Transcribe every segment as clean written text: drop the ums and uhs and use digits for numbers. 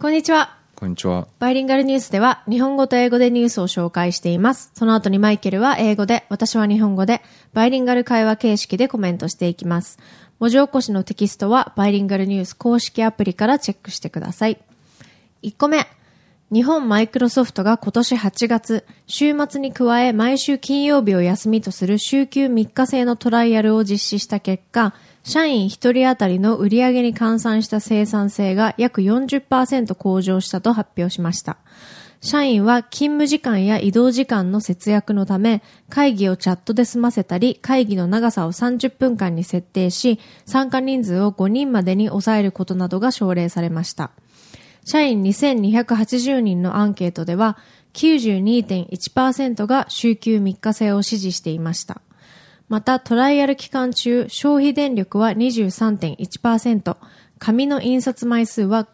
こんにちは。 こんにちは。 バイリンガルニュースでは日本語と英語でニュースを紹介しています。その後にマイケルは英語で、私は日本語で、バイリンガル会話形式でコメントしていきます。文字起こしのテキストはバイリンガルニュース公式アプリからチェックしてください。1個目。日本マイクロソフトが今年8月、週末に加え毎週金曜日を休みとする週休3日制のトライアルを実施した結果、社員1人当たりの売上に換算した生産性が約 40% 向上したと発表しました。社員は勤務時間や移動時間の節約のため、会議をチャットで済ませたり、会議の長さを30分間に設定し、参加人数を5人までに抑えることなどが奨励されました。社員2280人のアンケートでは、92.1% が週休3日制を支持していました。また、トライアル期間中、消費電力は 23.1%、紙の印刷枚数は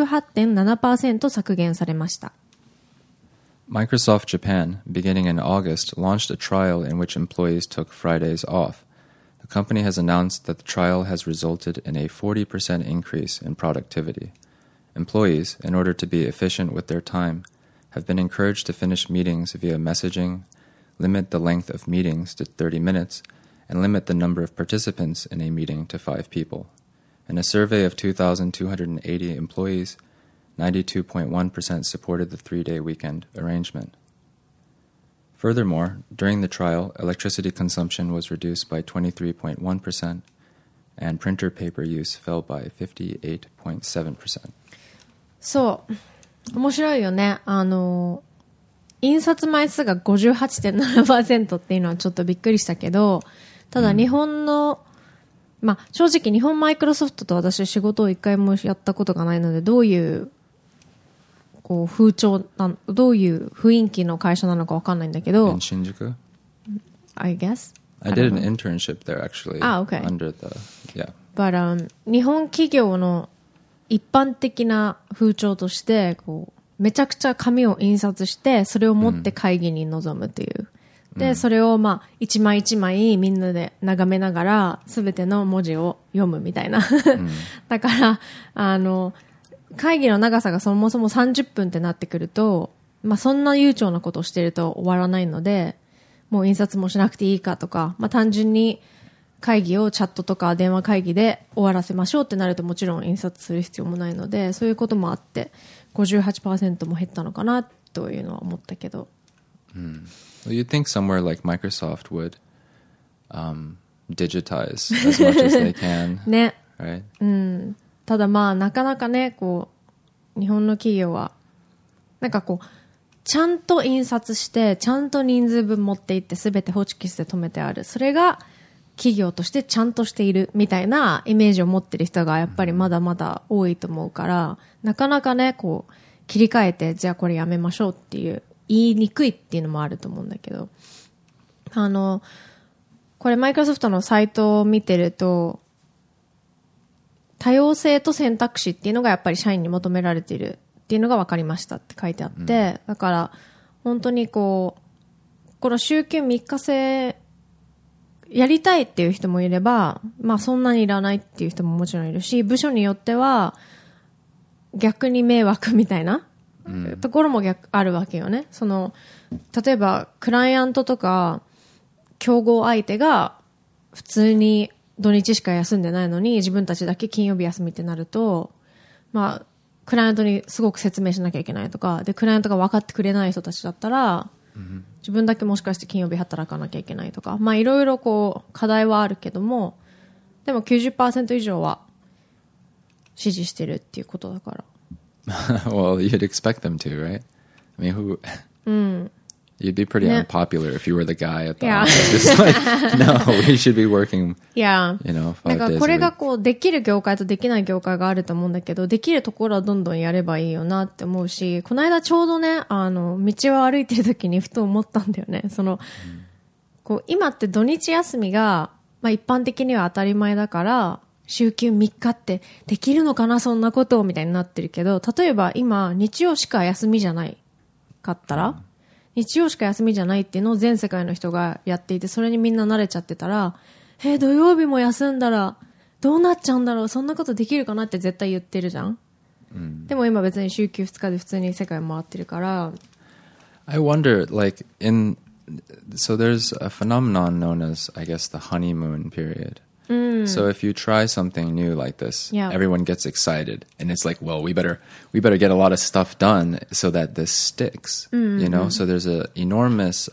58.7% 削減されました。 Microsoft Japan, beginning in August, launched a trial in which employees took Fridays off. The company has announced that the trial has resulted in a 40% increase in productivity. Employees, in order to be efficient with their time, have been encouraged to finish meetings via messaging, limit the length of meetings to 30 minutes, and limit the number of participants in a meeting to 5 people. In a survey of 2,280 employees, 92.1% supported the 3-day weekend arrangement. Furthermore, during the trial, electricity consumption was reduced by 23.1%, and printer paper use fell by 58.7%. そう。面白いよね。印刷枚数が 58.7% っていうのはちょっとびっくりしたけど、ただ日本の、まあ正直日本マイクロソフトと私仕事を一回もやったことがないので、どういうこうどういう雰囲気の会社なのかわかんないんだけど。 In Shinjuku? I guess. I did an internship there actually. Okay. Under the, yeah. But, 日本企業の一般的な風潮として、こう、めちゃくちゃ紙を印刷して、それを持って会議に臨むっていう。で、それをまあ、一枚一枚みんなで眺めながら、すべての文字を読むみたいな。だから、会議の長さがそもそも30分ってなってくると、まあそんな悠長なことをしてると終わらないので、もう印刷もしなくていいかとか、まあ単純に会議をチャットとか電話会議で終わらせましょうってなるともちろん印刷する必要もないので、そういうこともあって、58% も減ったのかなというのは思ったけど。 Well, you'd think somewhere like Microsoft would digitize as much as they can. ね。 Right? うん。ただまあなかなかね、こう、日本の企業は、なんかこう、ちゃんと印刷して、ちゃんと人数分持っていってすべてホチキスで留めてある。それが企業としてちゃんとしているみたいなイメージを持ってる人がやっぱりまだまだ多いと思うから、なかなかね、こう、切り替えて、じゃあこれやめましょうっていう、言いにくいっていうのもあると思うんだけど、これマイクロソフトのサイトを見てると、多様性と選択肢っていうのがやっぱり社員に求められているっていうのが分かりましたって書いてあって、だから本当にこう、この週休3日制やりたいっていう人もいれば、まあそんなにいらないっていう人ももちろんいるし、部署によっては逆に迷惑みたいなところもあるわけよね。その、例えばクライアントとか競合相手が普通に土日しか休んでないのに自分たちだけ金曜日休みってなると、まあ、クライアントにすごく説明しなきゃいけないとか、で、クライアントが分かってくれない人たちだったら、自分だけもしかして金曜日働かなきゃいけないとか、まあいろいろこう課題はあるけども、でも 90% 以上は支持してるっていうことだから。 Well, you'd expect them to, right? I mean, you'd be pretty unpopular if you were the guy at the office. It's like, no, we should be working, you know, 5 days a week. だからこれがこう、できる業界とできない業界があると思うんだけど、できるところはどんどんやればいいよなって思うし、この間ちょうどね、道を歩いてる時にふと思ったんだよね。こう、今って土日休みが、まあ一般的には当たり前だから、週休3日ってできるのかなそんなことをみたいになってるけど、例えば今日曜しか休みじゃないかったら、日曜しか休みじゃないっていうのを全世界の人がやっていて、それにみんな慣れちゃってたら、土曜日も休んだらどうなっちゃうんだろう、そんなことできるかなって絶対言ってるじゃん。 でも今別に週休2日で普通に世界回ってるから。 I wonder, like, so there's a phenomenon known as, I guess, the honeymoon period. So if you try something new like this, everyone gets excited, and it's like, well, we better get a lot of stuff done so that this sticks, you know? So there's an enormous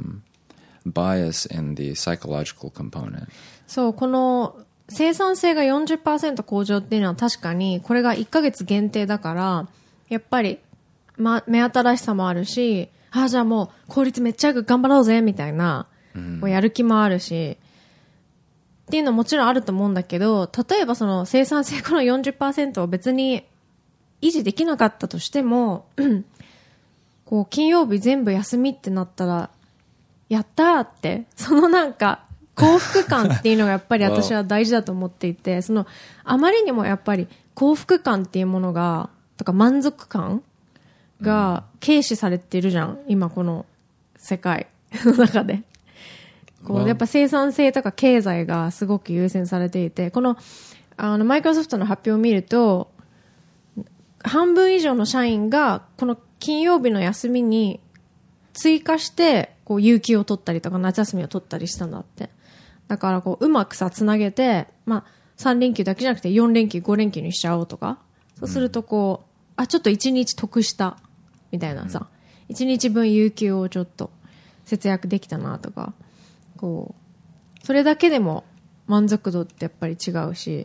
bias in the psychological component. そう、この生産性が 40% 向上っていうのは確かに、これが1ヶ月限定だから、やっぱり、目新しさもあるし、じゃあもう効率めっちゃ頑張ろうぜ、みたいな、やる気もあるし、っていうのももちろんあると思うんだけど、例えばその生産性この 40% を別に維持できなかったとしても、こう金曜日全部休みってなったら、やったーって、そのなんか幸福感っていうのがやっぱり私は大事だと思っていて、そのあまりにもやっぱり幸福感っていうものが、とか満足感が軽視されてるじゃん、今この世界の中で。こうやっぱ生産性とか経済がすごく優先されていて、このマイクロソフトの発表を見ると、半分以上の社員がこの金曜日の休みに追加してこう有給を取ったりとか夏休みを取ったりしたんだって。だからこううまくさつなげて、3連休だけじゃなくて4連休5連休にしちゃおうとか、そうするとこうちょっと1日得したみたいなさ、1日分有給をちょっと節約できたなとか、こうそれだけでも満足度ってやっぱり違うし。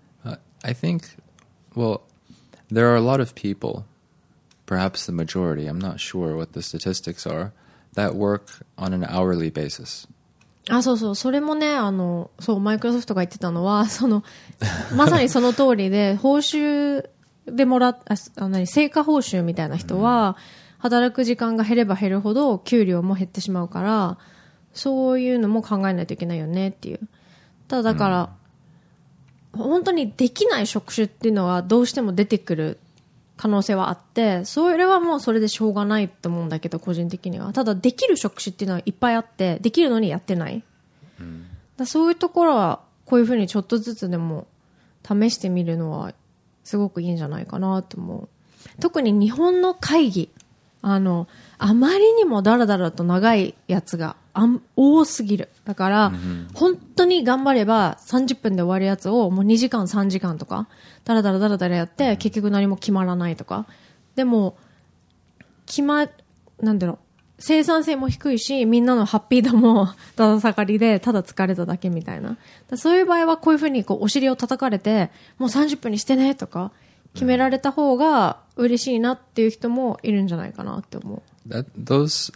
I think, well, there are a lot of people, perhaps the majority, I'm not sure what the statistics are, that work on an hourly basis. そうそう、それもね、そう、マイクロソフトが言ってたのは、まさにその通りで、報酬で成果報酬みたいな人は、働く時間が減れば減るほど、給料も減ってしまうから、そういうのも考えないといけないよねっていう。ただだから、本当にできない職種っていうのはどうしても出てくる可能性はあって、それはもうそれでしょうがないと思うんだけど、個人的には。ただできる職種っていうのはいっぱいあって、できるのにやってない。そういうところは、こういうふうにちょっとずつでも試してみるのはすごくいいんじゃないかなと思う。特に日本の会議。あまりにもダラダラと長いやつが多すぎる。だから、本当に頑張れば30分で終わるやつをもう2時間3時間とか、ダラダラやって、結局何も決まらないとか。でも、なんだろう、生産性も低いし、みんなのハッピー度もだだ下がりで、ただ疲れただけみたいな。そういう場合はこういうふうにお尻を叩かれて、もう30分にしてねとか、決められた方が嬉しいなっていう人もいるんじゃないかなって思う。 Those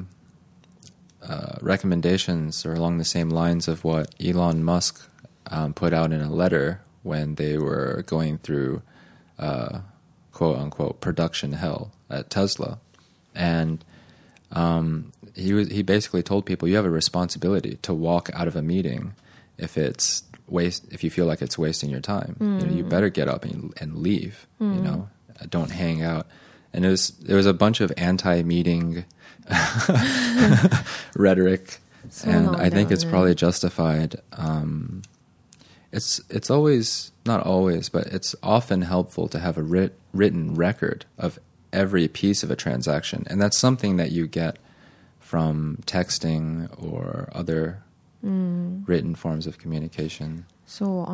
recommendations are along the same lines of what Elon Musk put out in a letter when they were going through quote unquote production hell at Tesla. And he basically told people, you have a responsibility to walk out of a meeting if you feel like it's wasting your time. You better get up and leave. Don't hang out. And there was a bunch of anti-meeting rhetoric, and I think it's probably justified. It's always, not always, but it's often helpful to have a written record of every piece of a transaction, and that's something that you get from texting or other written forms of communication. そう、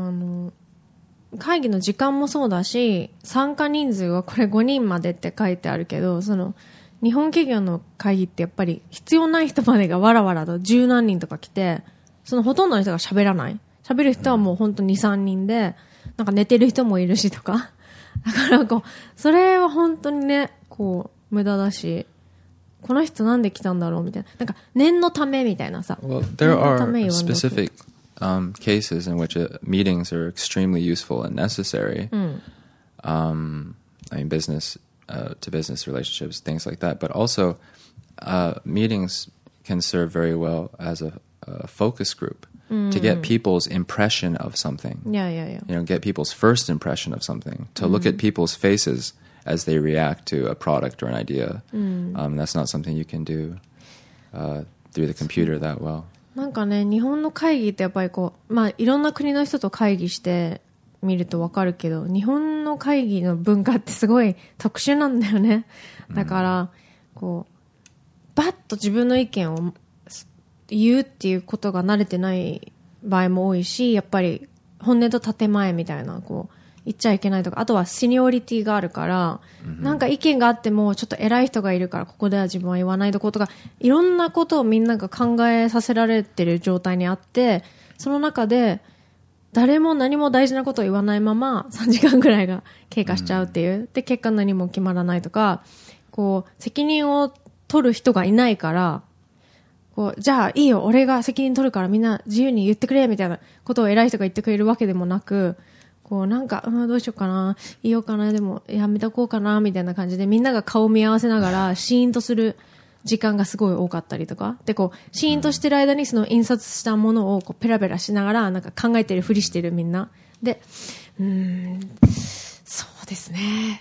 会議の時間もそうだし、参加人数はこれ5人までって書いてあるけど、日本企業の会議ってやっぱり必要ない人までがわらわらと十何人とか来て、ほとんどの人が喋らない。喋る人はもう本当に2、3人で、なんか寝てる人もいるしとか。だからそれは本当にね、無駄だし、この人なんで来たんだろうみたいな。なんか念のためみたいなさ。 Well, there are specific cases in which meetings are extremely useful and necessary. I mean, business to business relationships, things like that. But also, meetings can serve very well as a focus group to get people's impression of something. Yeah. Get people's first impression of something. To look at people's faces as they react to a product or an idea. That's not something you can do through the computer that well. なんかね、日本の会議ってやっぱりいろんな国の人と会議して、 見るとわかるけど、日本の会議の文化ってすごい特殊なんだよね。だから、こう、バッと自分の意見を言うっていうことが慣れてない場合も多いし、やっぱり本音と建前みたいな、こう、言っちゃいけないとか、あとはシニオリティがあるから、なんか意見があってもちょっと偉い人がいるからここでは自分は言わないとことか、いろんなことをみんなが考えさせられてる状態にあって、その中で誰も何も大事なことを言わないまま3時間ぐらいが経過しちゃうっていう。で、結果何も決まらないとか、こう、責任を取る人がいないから、こう、じゃあいいよ、俺が責任取るからみんな自由に言ってくれ、みたいなことを偉い人が言ってくれるわけでもなく、こうなんか、どうしようかな、言おうかな、でもやめとこうかな、みたいな感じでみんなが顔を見合わせながらシーンとする時間がすごい多かったりとか。で、こう、シーンとしてる間にその印刷したものをこうペラペラしながらなんか考えてるふりしてるみんな。で、そうですね。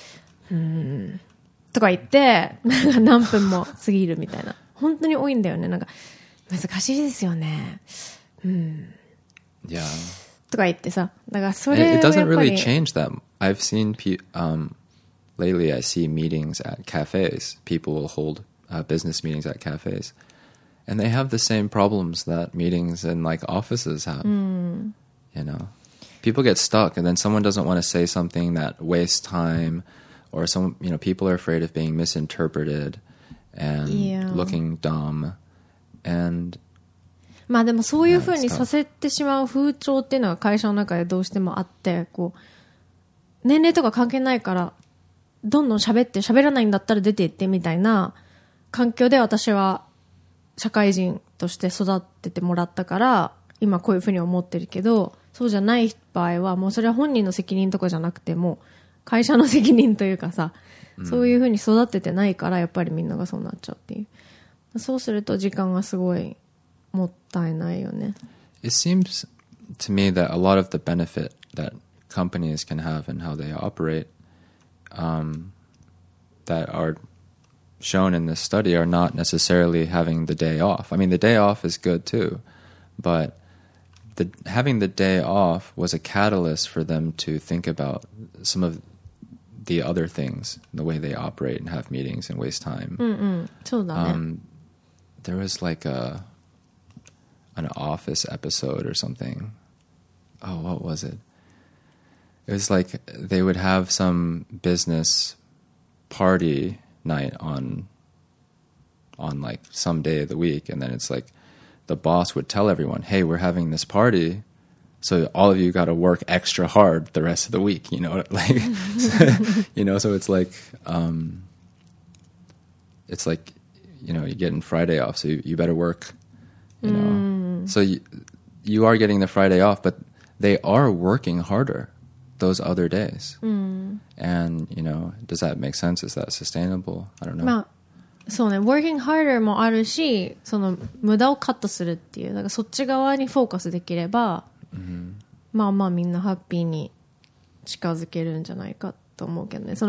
とか言って、なんか何分も過ぎるみたいな。本当に多いんだよね。なんか、難しいですよね。 Yeah. とか言ってさ、だからそれ It doesn't really change that. I've seen lately. I see meetings at cafes. People will hold business meetings at cafes, and they have the same problems that meetings in like offices have. You know, people get stuck, and then someone doesn't want to say something that wastes time, or some people are afraid of being misinterpreted and looking dumb, and まあでもそういう風にさせてしまう風潮っていうのが会社の中でどうしてもあって、こう、年齢とか関係ないから、どんどん喋らないんだったら出て行ってみたいな環境で私は社会人として育ててもらったから、今こういう風に思ってるけど、そうじゃない場合はもうそれは本人の責任とかじゃなくても、会社の責任というかさ、そういう風に育ててないからやっぱりみんながそうなっちゃうっていう。そうすると時間がすごい、もったいないよね。 It seems to me that a lot of the benefit that companies can have in how they operate that are shown in this study are not necessarily having the day off. I mean, the day off is good too, but having the day off was a catalyst for them to think about some of the other things, the way they operate and have meetings and waste time. そうだね。 There was like an Office episode or something. Oh, what was it? It was like they would have some business party night on like some day of the week, and then it's like the boss would tell everyone, "Hey, we're having this party, so all of you got to work extra hard the rest of the week." Like so it's like you're getting Friday off, so you better work. So you are getting the Friday off, but they are working harder those other days. And, does that make sense? Is that sustainable? I don't know. まあ、そうね、working harder もあるし、その無駄をカットするっていう、だからそっち側にフォーカスできれば、まあまあみんなハッピーに近づけるんじゃないかと思うけどね。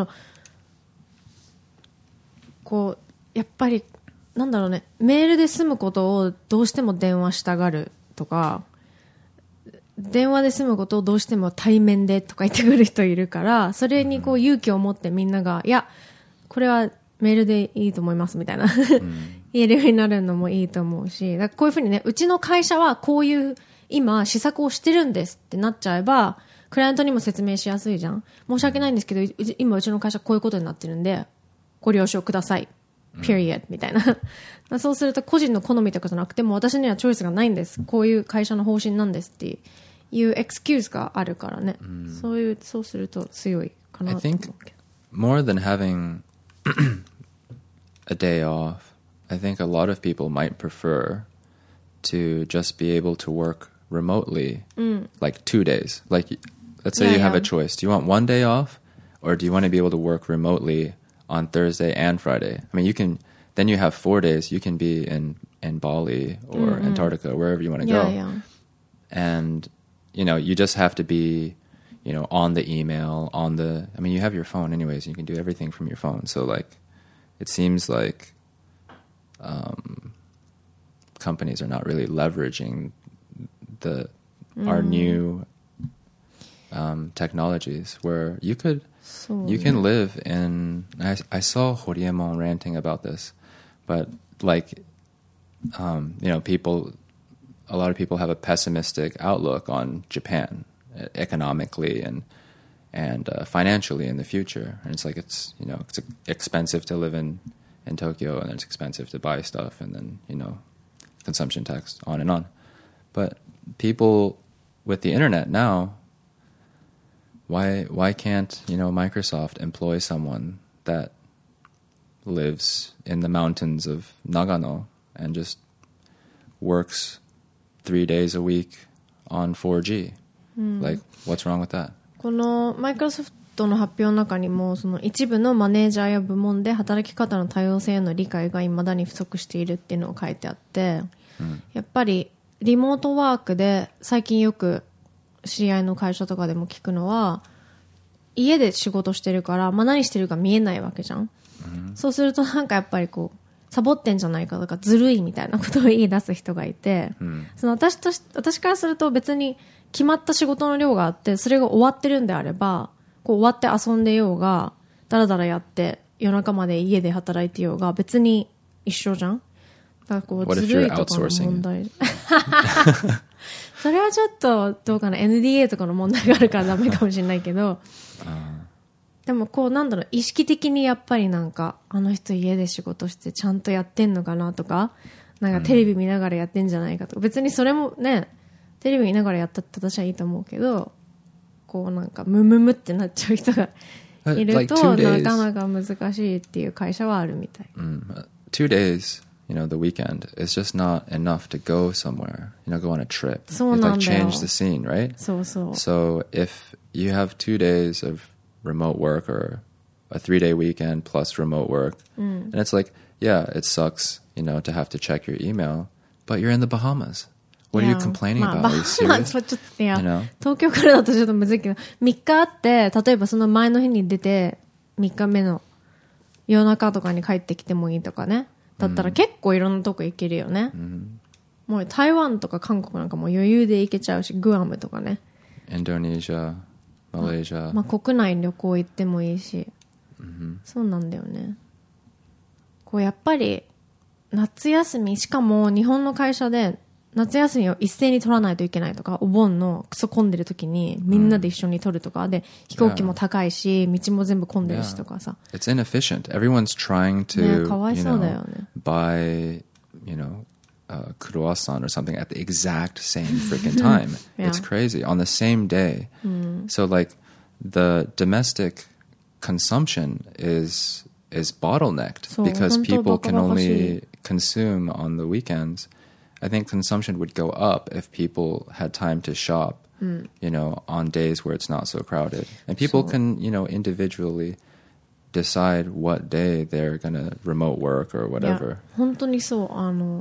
こう、やっぱり、なんだろうね、メールで済むことをどうしても電話したがるとか、電話で済むことをどうしても対面でとか言ってくる人いるから、それにこう勇気を持ってみんなが、いや、これはメールでいいと思いますみたいな言えるようになるのもいいと思うし、だからこういうふうにね、うちの会社はこういう今施策をしてるんですってなっちゃえば、クライアントにも説明しやすいじゃん。申し訳ないんですけど、今うちの会社こういうことになってるんで、ご了承ください。period みたいな。そうすると個人の好みとかじゃなくても私にはチョイスがないんです。こういう会社の方針なんですっていうエクスキューズがあるからね。そうすると強いかなと思うけど。 I think more than having a day off, I think a lot of people might prefer to just be able to work remotely like 2 days. Like let's say you have a choice. Do you want 1 day off or do you want to be able to work remotely on Thursday and Friday? I mean, then you have 4 days. You can be in Bali or Antarctica, wherever you want to go. And, you just have to be, on the email, you have your phone anyways. You can do everything from your phone. So, like, it seems like companies are not really leveraging our new technologies where you can live in. I saw Horiemon ranting about this, but like, a lot of people have a pessimistic outlook on Japan economically and financially in the future, and it's like it's expensive to live in Tokyo, and it's expensive to buy stuff, and then consumption tax, on and on. But people with the internet now, why can't Microsoft employ someone that lives in the mountains of Nagano and just works 3 days a week on 4G? Like, what's wrong with that? このマイクロソフトの発表の中にも、その一部のマネージャーや部門で働き方の多様性への理解が未だに不足しているっていうのを書いてあって、やっぱりリモートワークで最近よく知り合いの会社とかでも聞くのは、家で仕事してるから、何してるか見えないわけじゃん。そうするとなんかやっぱりこうサボってんじゃないかとかずるいみたいなことを言い出す人がいて、その私からすると別に決まった仕事の量があって、それが終わってるんであれば、こう終わって遊んでようが、だらだらやって夜中まで家で働いてようが別に一緒じゃん。だからこうずるいとかの問題。それはちょっとどうかな、 NDA とかの問題があるからダメかもしれないけど、でもこう意識的にやっぱりなんかあの人家で仕事してちゃんとやってんのかなとか、なんかテレビ見ながらやってんじゃないかとか、別にそれもねテレビ見ながらやったって私はいいと思うけど、こうなんかムムムってなっちゃう人がいるとなかなか難しいっていう会社はあるみたい。 2 days, the weekend is just not enough to go somewhere, go on a trip. そうなんだよ。 Like change the scene, right? そうそう。 So if you have 2 days of remote work or a 3-day weekend plus remote work, and it's like, yeah, it sucks, to have to check your email, but you're in the Bahamas. What are you complaining about? Are you serious? 東京からだとちょっとむずいけど、3日あって、例えばその前の日に出て、3日目の夜中とかに帰ってきてもいいとかね。だったら結構いろんなとこ行けるよね。もう台湾とか韓国なんかも余裕で行けちゃうし、グアムとかね。 インドネシア、マレーシア。 国内旅行行ってもいいし。そうなんだよね。こうやっぱり夏休み、しかも日本の会社で夏休みを一斉に取らないといけないとか、お盆のクソ混んでる時にみんなで一緒に取るとかで、飛行機も高いし、道も全部混んでるしとかさ。 It's inefficient. Everyone's trying to, かわいそうだよね。 buy, croissant or something at the exact same freaking time. It's crazy. On the same day. So like the domestic consumption is bottlenecked because people can only consume on the weekends. I think consumption would go up if people had time to shop, on days where it's not so crowded. And people can, individually decide what day they're going to remote work or whatever. 本当にそう。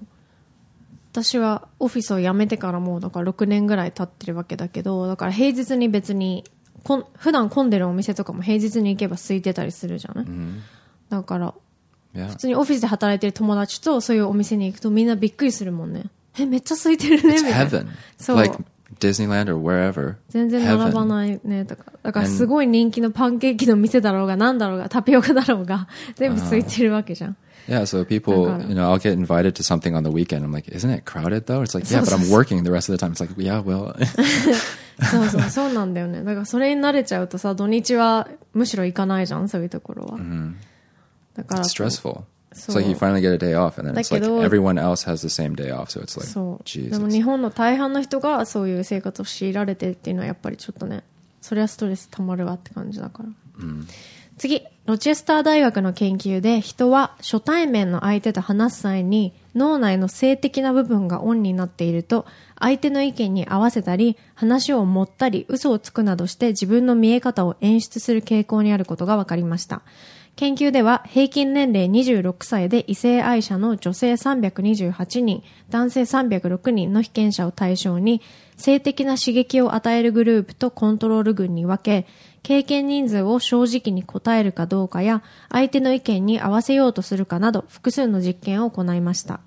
私はオフィスを辞めてからもうだから6年ぐらい経ってるわけだけど、だから平日に別に普段混んでるお店とかも平日に行けば空いてたりするじゃない、だから普通にオフィスで働いてる友達とそういうお店に行くとみんなびっくりするもんね。めっちゃ空いてるねみたいな。 It's heaven. そう。Like Disneyland or wherever. 全然並ばないねとか。だからすごい人気のパンケーキの店だろうがなんだろうがタピオカだろうが全部空いてるわけじゃん。 Yeah, so people, I'll get invited to something on the weekend. I'm like, isn't it crowded though? It's like, yeah, but I'm working the rest of the time. It's like, yeah, well. そうなんだよね。だからそれに慣れちゃうとさ、土日はむしろ行かないじゃん、そういうところは。だから。 It's stressful. It's like you finally get a day off and then it's like everyone else has the same day off. So it's like, Jesus. でも日本の大半の人がそういう生活を強いられてっていうのはやっぱりちょっとね、そりゃストレス溜まるわって感じだから。次、ロチェスター大学の研究で人は初対面の相手と話す際に脳内の性的な部分がオンになっていると相手の意見に合わせたり話を盛ったり嘘をつくなどして自分の見え方を演出する傾向にあることが分かりました。研究では平均年齢26歳で異性愛者の女性328人、男性306人の被験者を対象に性的な刺激を与えるグループとコントロール群に分け、経験人数を正直に答えるかどうかや相手の意見に合わせようとするかなど複数の実験を行いました。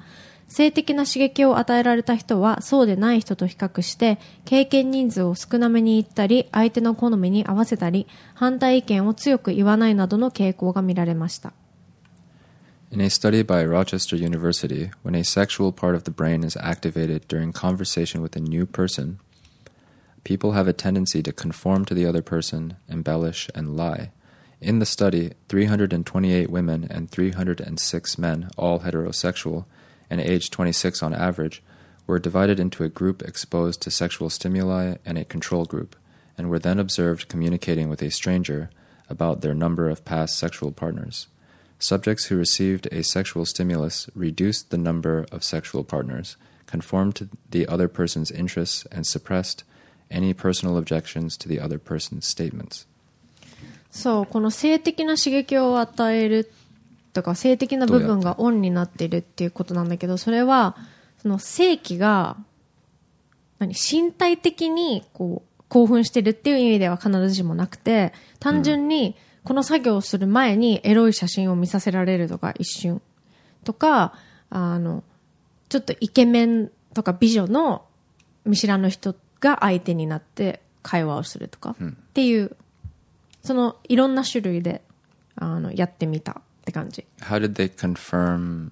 性的な刺激を与えられた人はそうでない人と比較して経験人数を少なめに言ったり、相手の好みに合わせたり、反対意見を強く言わないなどの傾向が見られました。 In a study by Rochester University, when a sexual part of the brain is activated during conversation with a new person, people have a tendency to conform to the other person, embellish, and lie. In the study, 328 women and 306 men, all heterosexual, and aged 26 on average, were divided into a group exposed to sexual stimuli and a control group, and were then observed communicating with a stranger about their number of past sexual partners. Subjects who received a sexual stimulus reduced the number of sexual partners, conformed to the other person's interests, and suppressed any personal objections to the other person's statements. そう、この性的な刺激を与えるとか性的な部分がオンになっているっていうことなんだけど、それはその性器が身体的にこう興奮してるっていう意味では必ずしもなくて、単純にこの作業をする前にエロい写真を見させられるとか一瞬とか、ちょっとイケメンとか美女の見知らぬ人が相手になって会話をするとかっていう、そのいろんな種類でやってみたって感じ。 How did they confirm,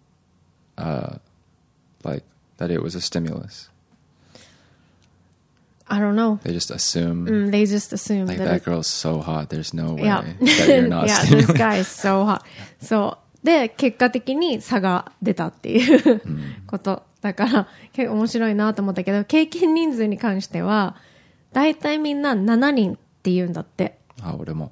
like that it was a stimulus? I don't know. They just assume. They just assume like that girl's so hot. There's no way yeah. that you're not yeah, stimulated. this guy is so hot. そうで結果的に差が出たっていうことだから結構面白いなと思ったけど、経験人数に関してはだいたいみんな7人って言うんだって。 あ、俺も。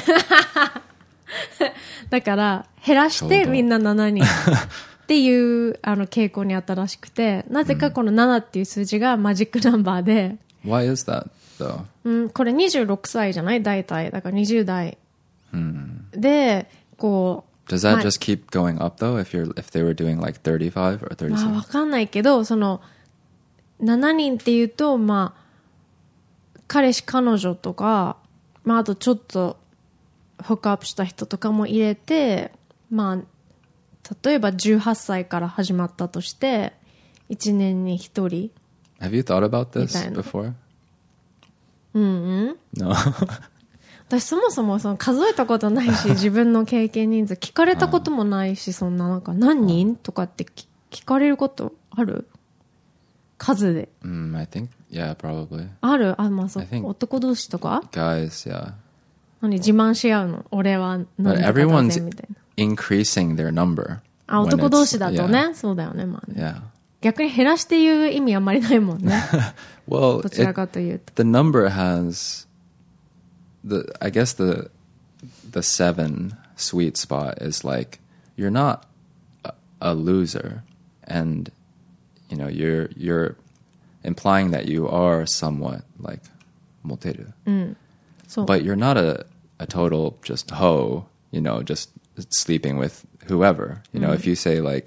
だから減らしてみんな7人っていう傾向にあったらしくて、なぜかこの7っていう数字がマジックナンバーで。 Why is that though? これ26歳じゃない大体。だから20代。で、こう。 Does that just keep going up though if they were doing like 35 or 37? まあわかんないけど、その7人っていうと、まあ彼氏彼女とか、まああとちょっとホックアップした人とかも入れて、まあ例えば18歳から始まったとして、1年に1人。 Have you thought about this before? No. 私そもそもその数えたことないし、自分の経験人数聞かれたこともないし、そんななんか何人とかって聞かれることある？数で。 I think, yeah, probably. ある？まあそう。男同士とか？ Guys, yeah. 何自慢し合うの？俺は何とかだぜみたいな。 Increasing their number. 男同士だとね、yeah. そうだよね、まあね。 Yeah. 逆に減らして言う意味あんまりないもんね。 well, どちらかというと。 The number has I guess the 7 sweet spot is like you're not a loser, and you know you're implying that you are somewhat like moteru. But you're not a total just hoe, you know, just sleeping with whoever. You know, if you say like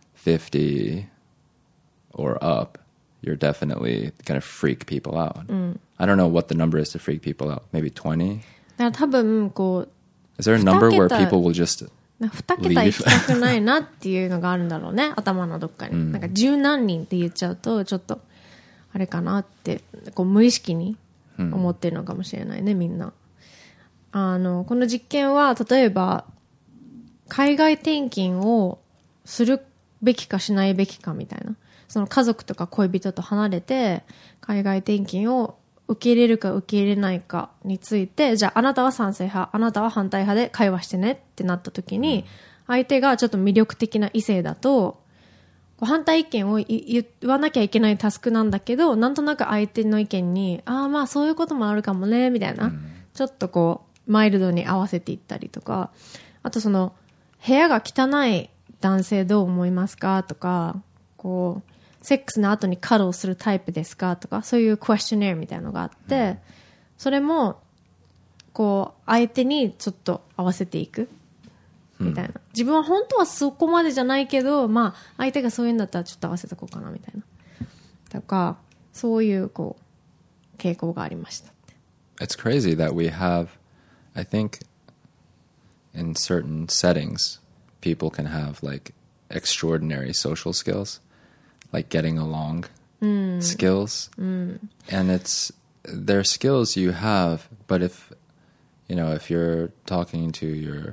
50 or up, you're definitely going to freak people out. I don't know what the number is to freak people out. Maybe 20? だから多分こう Is there a number where people will just 2桁行きたくないなっていうのがあるんだろうね。頭のどっかに。なんか十何人って言っちゃうとちょっとあれかなってこう無意識に思ってるのかもしれないね、みんな。この実験は例えば海外転勤をするべきかしないべきかみたいな、その家族とか恋人と離れて海外転勤を受け入れるか受け入れないかについて、じゃああなたは賛成派、あなたは反対派で会話してねってなった時に、相手がちょっと魅力的な異性だと反対意見を言わなきゃいけないタスクなんだけど、なんとなく相手の意見にまあそういうこともあるかもねみたいな、ちょっとこうマイルドに合わせていったりとか、あとその部屋が汚い男性どう思いますかとか、こうセックスの後にカルをするタイプですかとか、そういうクエスチョネアみたいなのがあって、それもこう相手にちょっと合わせていくみたいな、自分は本当はそこまでじゃないけど、まあ相手がそういうんだったらちょっと合わせとこうかなみたいなとか、そういうこう傾向がありました。 It's crazy that we have, I think in certain settings people can have like extraordinary social skills, like getting along skills. And they're skills you have, but if you're talking to your,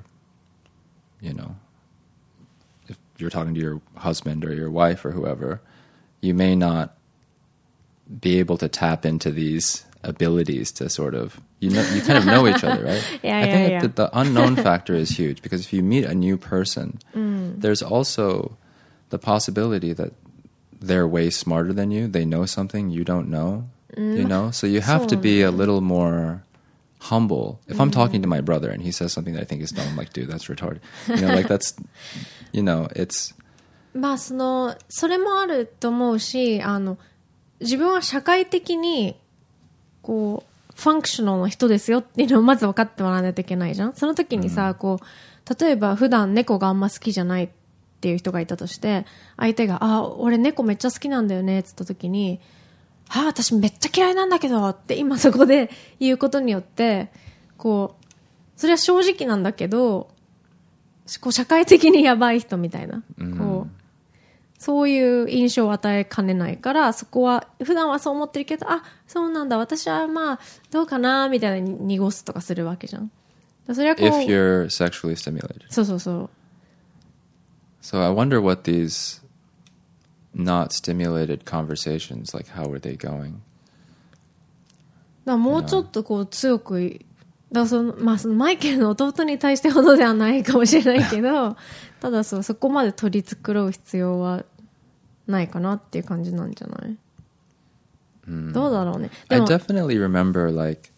if you're talking to your husband or your wife or whoever, you may not be able to tap into these abilities to sort of, you kind of know each other, right? I think that the unknown factor is huge, because if you meet a new person, there's also the possibility that they're way smarter than you. They know something you don't know, So you have to be a little more humble. If I'm talking to my brother and he says something that I think is dumb, I'm like, dude, that's retarded. Like that's, it's... まあそれもあると思うし、自分は社会的にこうファンクショナルな人ですよっていうのをまず分かってもらわないといけないじゃん。その時にさ、こう例えば普段猫があんま好きじゃないっていう人がいたとして、相手が俺猫めっちゃ好きなんだよねって言った時に、私めっちゃ嫌いなんだけどって今そこで言うことによって、こうそれは正直なんだけど、こう社会的にやばい人みたいな、こうそういう印象を与えかねないから、そこは普段はそう思ってるけど、そうなんだ、私はまあどうかなみたいなに濁すとかするわけじゃん。それはこう If you're sexually stimulated. そうそうそう。 So I wonder what these not stimulated conversations, like how are they going? だからもうちょっとこう強く、だからまあそのマイケルの弟に対してほどではないかもしれないけど、ただそこまで取り繕う必要はないかなっていう感じなんじゃない？どうだろうね。 I definitely remember like,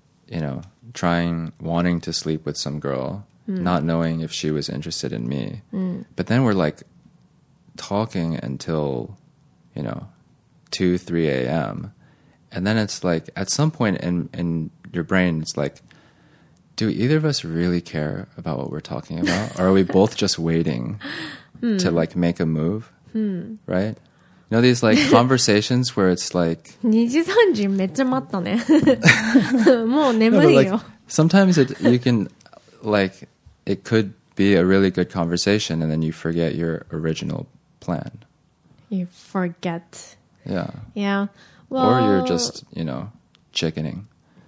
wanting to sleep with some girl, not knowing if she was interested in me. But then we're like talking until, 2, 3 a.m. And then it's like, at some point in your brain, it's like, do either of us really care about what we're talking about? Or are we both just waiting to like make a move? Right? These like conversations where it's like 2時3時めっちゃ待ったね。もう眠いよ。 Like, sometimes you can like it could be a really good conversation and then you forget your original plan. You forget. Yeah. Yeah. Well, or you're just, chickening.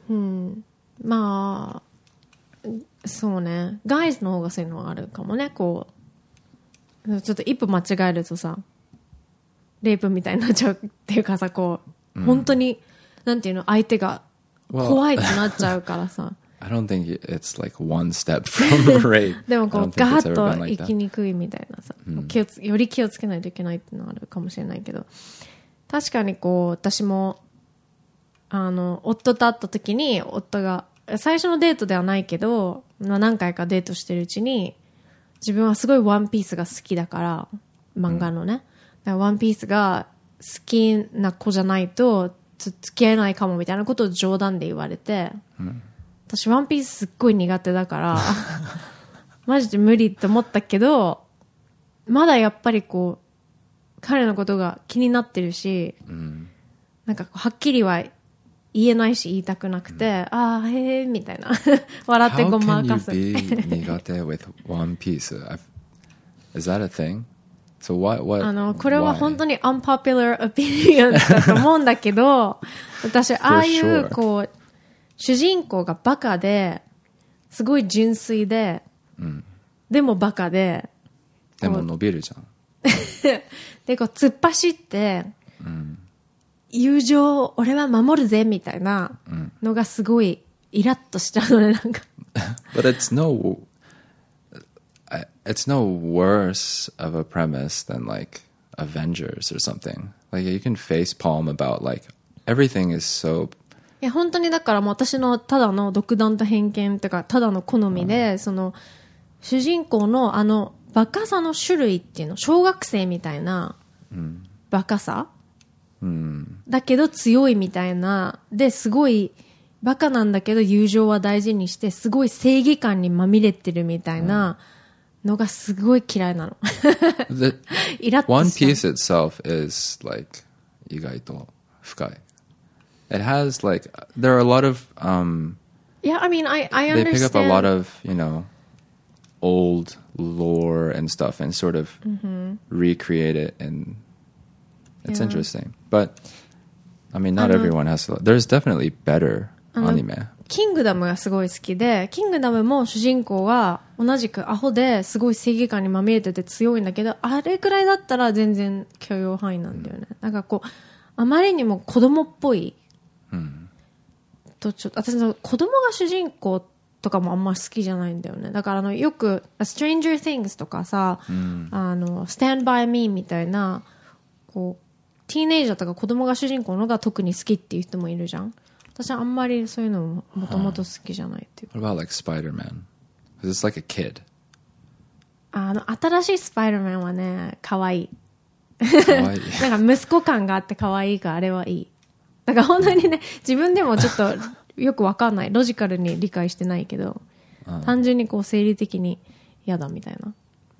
まあそうね。ガイズの方がそういうのはあるかもね。こうちょっと一歩間違えるとさ、レイプみたいになっちゃうっていうかさ、こう、本当になんていうの、相手が怖いってなっちゃうからさ。 I don't think it's like one step from rape. でもこうガーッと生きにくいみたいなさ、より気をつけないといけないっていうのはあるかもしれないけど、確かにこう私も夫と会った時に、夫が最初のデートではないけど、何回かデートしてるうちに、自分はすごいワンピースが好きだから、漫画のね、だからワンピースが好きな子じゃないと付き合えないかもみたいなことを冗談で言われて、私ワンピースすっごい苦手だからマジで無理って思ったけど、まだやっぱりこう彼のことが気になってるし、なんかはっきりは言えないし言いたくなくて、へえみたいな笑ってごまかす。 How can you be 苦手 with One Piece? Is that a thing? So what これは本当に unpopular opinion だと思うんだけど、私ああいうこう主人公がバカですごい純粋で、でもバカで、 でも伸びるじゃん。 でこう突っ走って、友情を俺は守るぜみたいなのがすごいイラッとしちゃうのね、なんか。 But it's no worse of a premise than like Avengers or something. Like you can face palm about like everything is so. いや本当にだからもう私のただの独断と偏見とかただの好みで、その主人公のバカさの種類っていうの、小学生みたいなバカさ、だけど強いみたいなですごいバカなんだけど友情は大事にしてすごい正義感にまみれてるみたいなのがすごい嫌いなの。イラッとしちゃう。 One Piece itself is like 意外と深い。It has like there are a lot of yeah, I mean I they understand. pick up a lot of old lore and stuff and sort of recreate it, and it's interesting. But I mean, not everyone has to. There's definitely better anime. キングダムがすごい好きで、キングダムも主人公が同じくアホですごい正義感にまみれてて強いんだけど、あれくらいだったら全然許容範囲なんだよね。なんかこうあまりにも子供っぽい、とちょっと私の子供が主人公とかもあんま好きじゃないんだよね。だからよく Stranger Things とかさ、Stand by Me みたいなこうティーネイジャーとか子供が主人公のが特に好きっていう人もいるじゃん。私はあんまりそういうのもともと好きじゃないっていうか。 What about like Spider-Man? Because it's like a kid. 新しいスパイダーマンはね、可愛い。 可愛い。 なんか息子感があって可愛いからあれはいい。だから本当にね、自分でもちょっとよくわかんない。ロジカルに理解してないけど、単純にこう生理的に嫌だみたいな。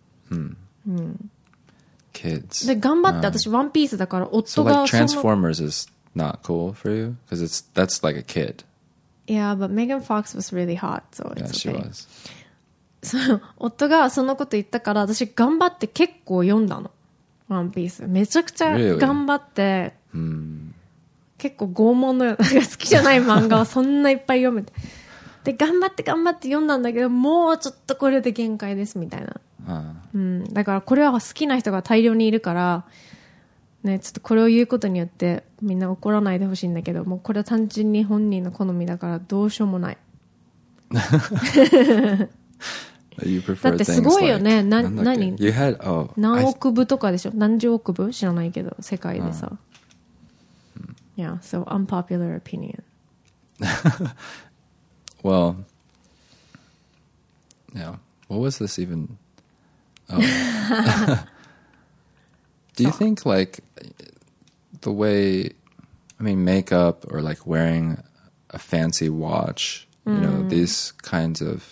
Kids. で、頑張って私ワンピースだから夫 So が like Transformers is not cool for you? Because that's like a kid. Yeah, but Megan Fox was really hot, so Yeah, it's she okay. was. そう夫がそのこと言ったから私頑張って結構読んだの。ワンピース。めちゃくちゃ Really? 頑張って、結構拷問のような好きじゃない漫画をそんないっぱい読めて。で、頑張って読んだんだけど、もうちょっとこれで限界ですみたいな。だからこれは好きな人が大量にいるから、ね、ちょっとこれを言うことによってみんな怒らないでほしいんだけど、もうこれは単純に本人の好みだからどうしようもない。 You prefer だってすごいよね。何 You had, oh, 何億部とかでしょ。何十億部知らないけど、世界でさ。Yeah, so unpopular opinion. Well, yeah. What was this even? Oh. Do you think like the way, I mean, makeup or like wearing a fancy watch, you know, these kinds of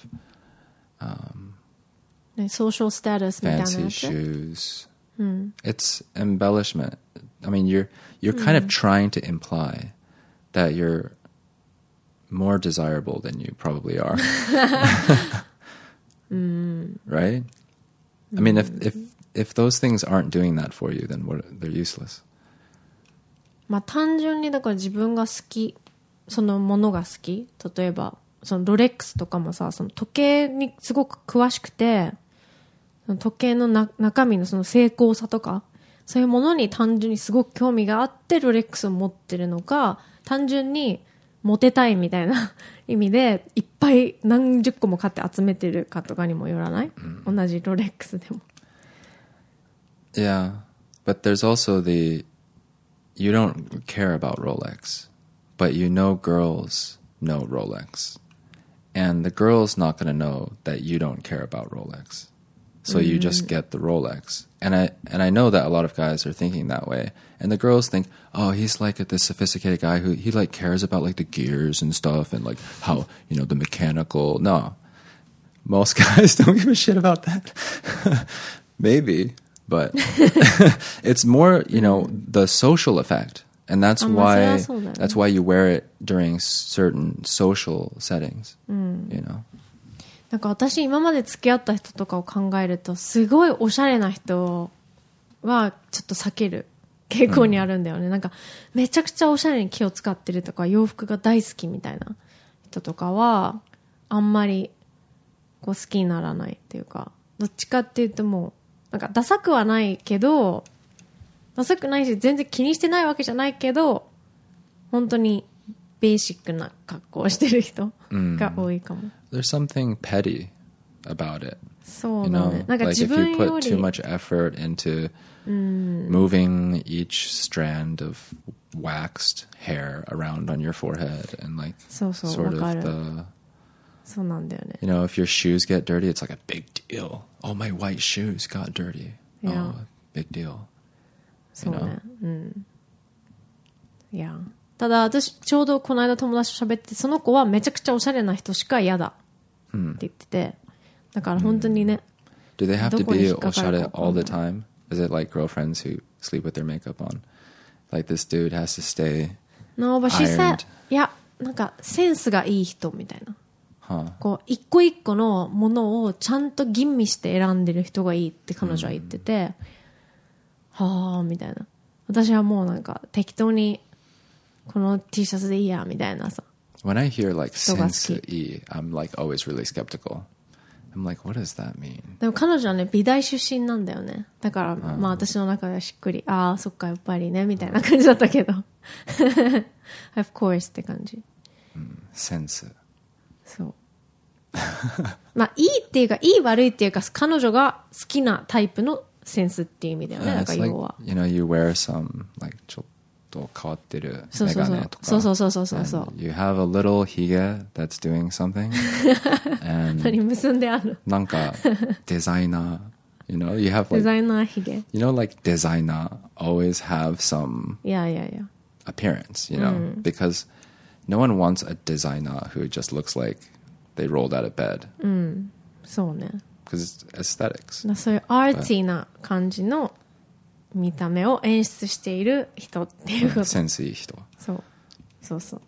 social status みたいなやつ fancy shoes, it's embellishment. I mean, you're kind of trying to imply that you're more desirable than you probably are. Right? I mean, if those things aren't doing that for you, then they're useless. まあ単純にだから自分が好き、そのものが好き。例えばそのロレックスとかもさ、その時計にすごく詳しくて、その時計の中身のその精巧さとか、そういうものに単純にすごく興味があってロレックスを持ってるのか、単純にモテたいみたいな意味でいっぱい何十個も買って集めてるかとかにもよらない、同じロレックスでも。 Yeah, but there's also you don't care about Rolex, but you know girls know Rolex. And the girl's not going to know that you don't care about Rolex. So you just get the Rolex. And I know that a lot of guys are thinking that way. And the girls think, oh, he's like this sophisticated guy who he like cares about like the gears and stuff and like how, you know, the mechanical. No. Most guys don't give a shit about that. Maybe, but it's more, you know, the social effect. And that's why you wear it during certain social settings, you know. なんか私今まで付き合った人とかを考えるとすごいおしゃれな人はちょっと避ける傾向にあるんだよね、なんかめちゃくちゃおしゃれに気を使ってるとか洋服が大好きみたいな人とかはあんまりこう好きにならないっていうか、どっちかっていうともうなんかダサくはないけど、ダサくないし全然気にしてないわけじゃないけど、本当にベーシックな格好をしてる人が多いかも。 There's something petty about it. そうだね。なんか Like 自 if 分 you よ put り too much effort into moving each strand of waxed hair around on your forehead and like そうそう、 sort わか of る。 the, そうなんだよね。 you know, if your shoes get dirty, it's like a big deal. Oh, my white shoes got dirty. Yeah. Oh, big deal. そうね。うん。いや。ただ私ちょうどこの間友達と喋って、その子はめちゃくちゃおしゃれな人しか嫌だって言ってて、だから本当にね。 Do they have to be oshare all the time? Is it like girlfriends who sleep with their makeup on? Like this dude has to stay No, but she said, ironed. いや、なんかセンスがいい人みたいな。 こう一個一個のものをちゃんと吟味して選んでる人がいいって彼女は言ってて、はあみたいな。私はもうなんか適当にこの T シャツでいいやみたいなさ。 When I hear like 人が好き。 sensei, I'm like always really skeptical. I'm like, what does that mean? でも彼女はね美大出身なんだよね。だからまあ私の中ではしっくり、ああそっかやっぱりねみたいな感じだったけどof course って感じ。 Sense. そうまあいいっていうかいい悪いっていうか彼女が好きなタイプのセンスっていう意味だよね。だか It's ら like, 要は you know, you wear some like ちょっと変わってるそうそうそうメガネとか。 そうそうそうそうそうそう。 And you have a little hige that's doing something. And 何結んであるなんかデザイナー you know, you have デ like, ザイナーヒゲ。 you know, like designer always have some いやいやいや appearance, you know, because no one wants a designer who just looks like they rolled out of bed. そうね。 Because it's aesthetics. そういうアーティーな感じの見た目を演出している人っていうこと。 センスいい人。 そうそうそう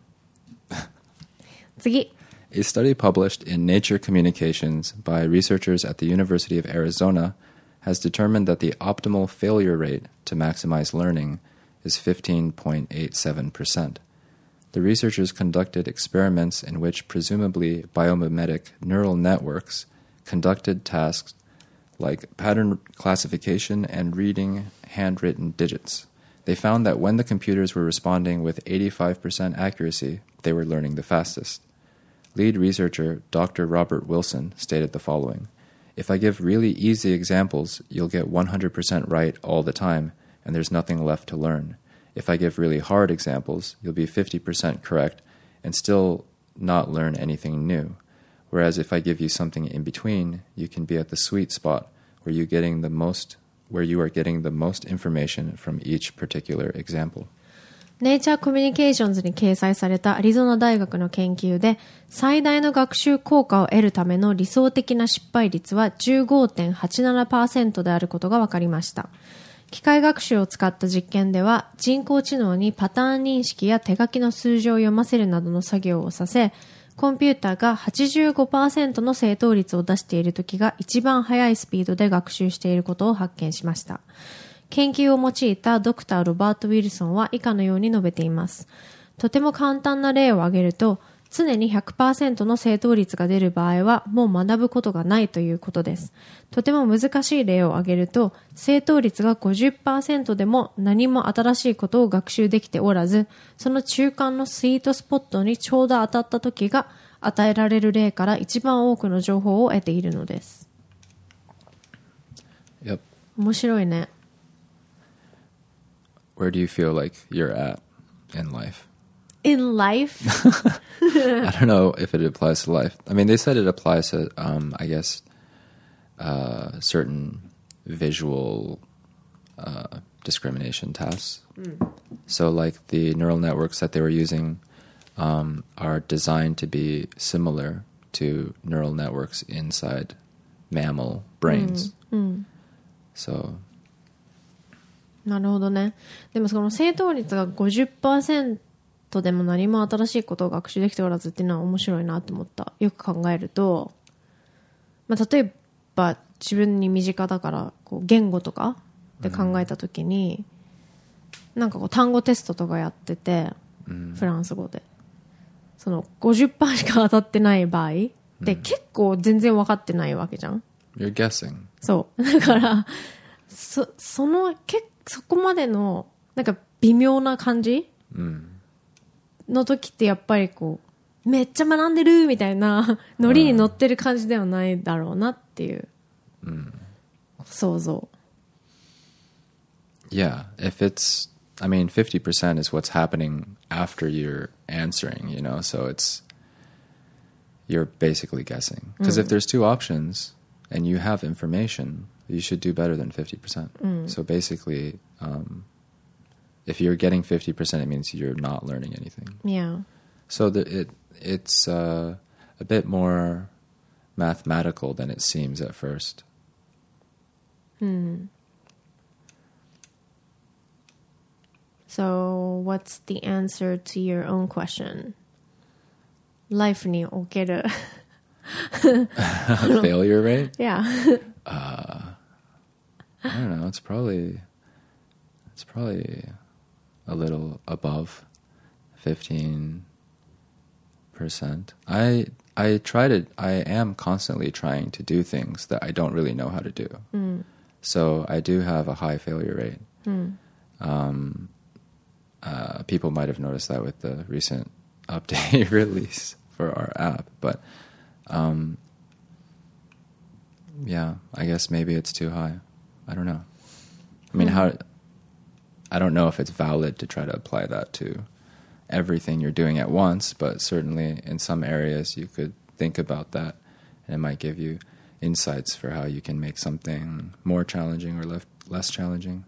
次。 A study published in Nature Communications by researchers at the University of Arizona has determined that the optimal failure rate to maximize learning is 15.87%. The researchers conducted experiments in which presumably biomimetic neural networks conducted tasks like pattern classification and reading handwritten digits. They found that when the computers were responding with 85% accuracy, they were learning the fastest. Lead researcher Dr. Robert Wilson stated the following: "If I give really easy examples, you'll get 100% right all the time, and there's nothing left to learn. If I give really hard examples, you'll be 50% correct and still not learn anything new. Whereas if I give you something in between, you can be at the sweet spot where you are getting the most information from each particular example." ネイチャーコミュニケーションズに掲載されたアリゾナ大学の研究で、最大の学習効果を得るための理想的な失敗率は 15.87% であることが分かりました。機械学習を使った実験では、人工知能にパターン認識や手書きの数字を読ませるなどの作業をさせ、コンピューターが 85% の正答率を出しているときが一番速いスピードで学習していることを発見しました。研究を用いたドクター・ロバート・ウィルソンは以下のように述べています。とても簡単な例を挙げると、常に 100% の正答率が出る場合はもう学ぶことがないということです。とても難しい例を挙げると、正答率が 50% でも何も新しいことを学習できておらず、その中間のスイートスポットにちょうど当たった時が与えられる例から一番多くの情報を得ているのです。 Yep. 面白いね。 Where do you feel like you're at in life? In life? I don't know if it applies to life. I mean, they said it applies to, I guess, certain visual discrimination tasks. So, like the neural networks that they were using are designed to be similar to neural networks inside mammal brains. So, なるほどね。でもその正答率が 50% でも何も新しいことを学習できておらずっていうのは面白いなと思った。よく考えると、まあ、例えば自分に身近だからこう言語とかで考えたときに、なんかこう単語テストとかやってて、フランス語でその 50% しか当たってない場合って結構全然分かってないわけじゃん。 you're guessing. そうだからそこまでのなんか微妙な感じ、の時ってやっぱりこうめっちゃ学んでるみたいなノリに乗ってる感じではないだろうなっていう、想像。 Yeah, if it's, I mean, 50% is what's happening after you're answering, you know, so you're basically guessing. Because if there's two options and you have information, you should do better than 50%. So basically, if you're getting 50%, it means you're not learning anything. Yeah. So it's a bit more mathematical than it seems at first. So what's the answer to your own question? Life における Failure rate? Yeah. I don't know. It's probably a little above 15%. I am constantly trying to do things that I don't really know how to do. So I do have a high failure rate. People might have noticed that with the recent update release for our app, but yeah, I guess maybe it's too high. I don't know. I mean, I don't know if it's valid to try to apply that to everything you're doing at once, but certainly in some areas you could think about that, and it might give you insights for how you can make something more challenging or less challenging.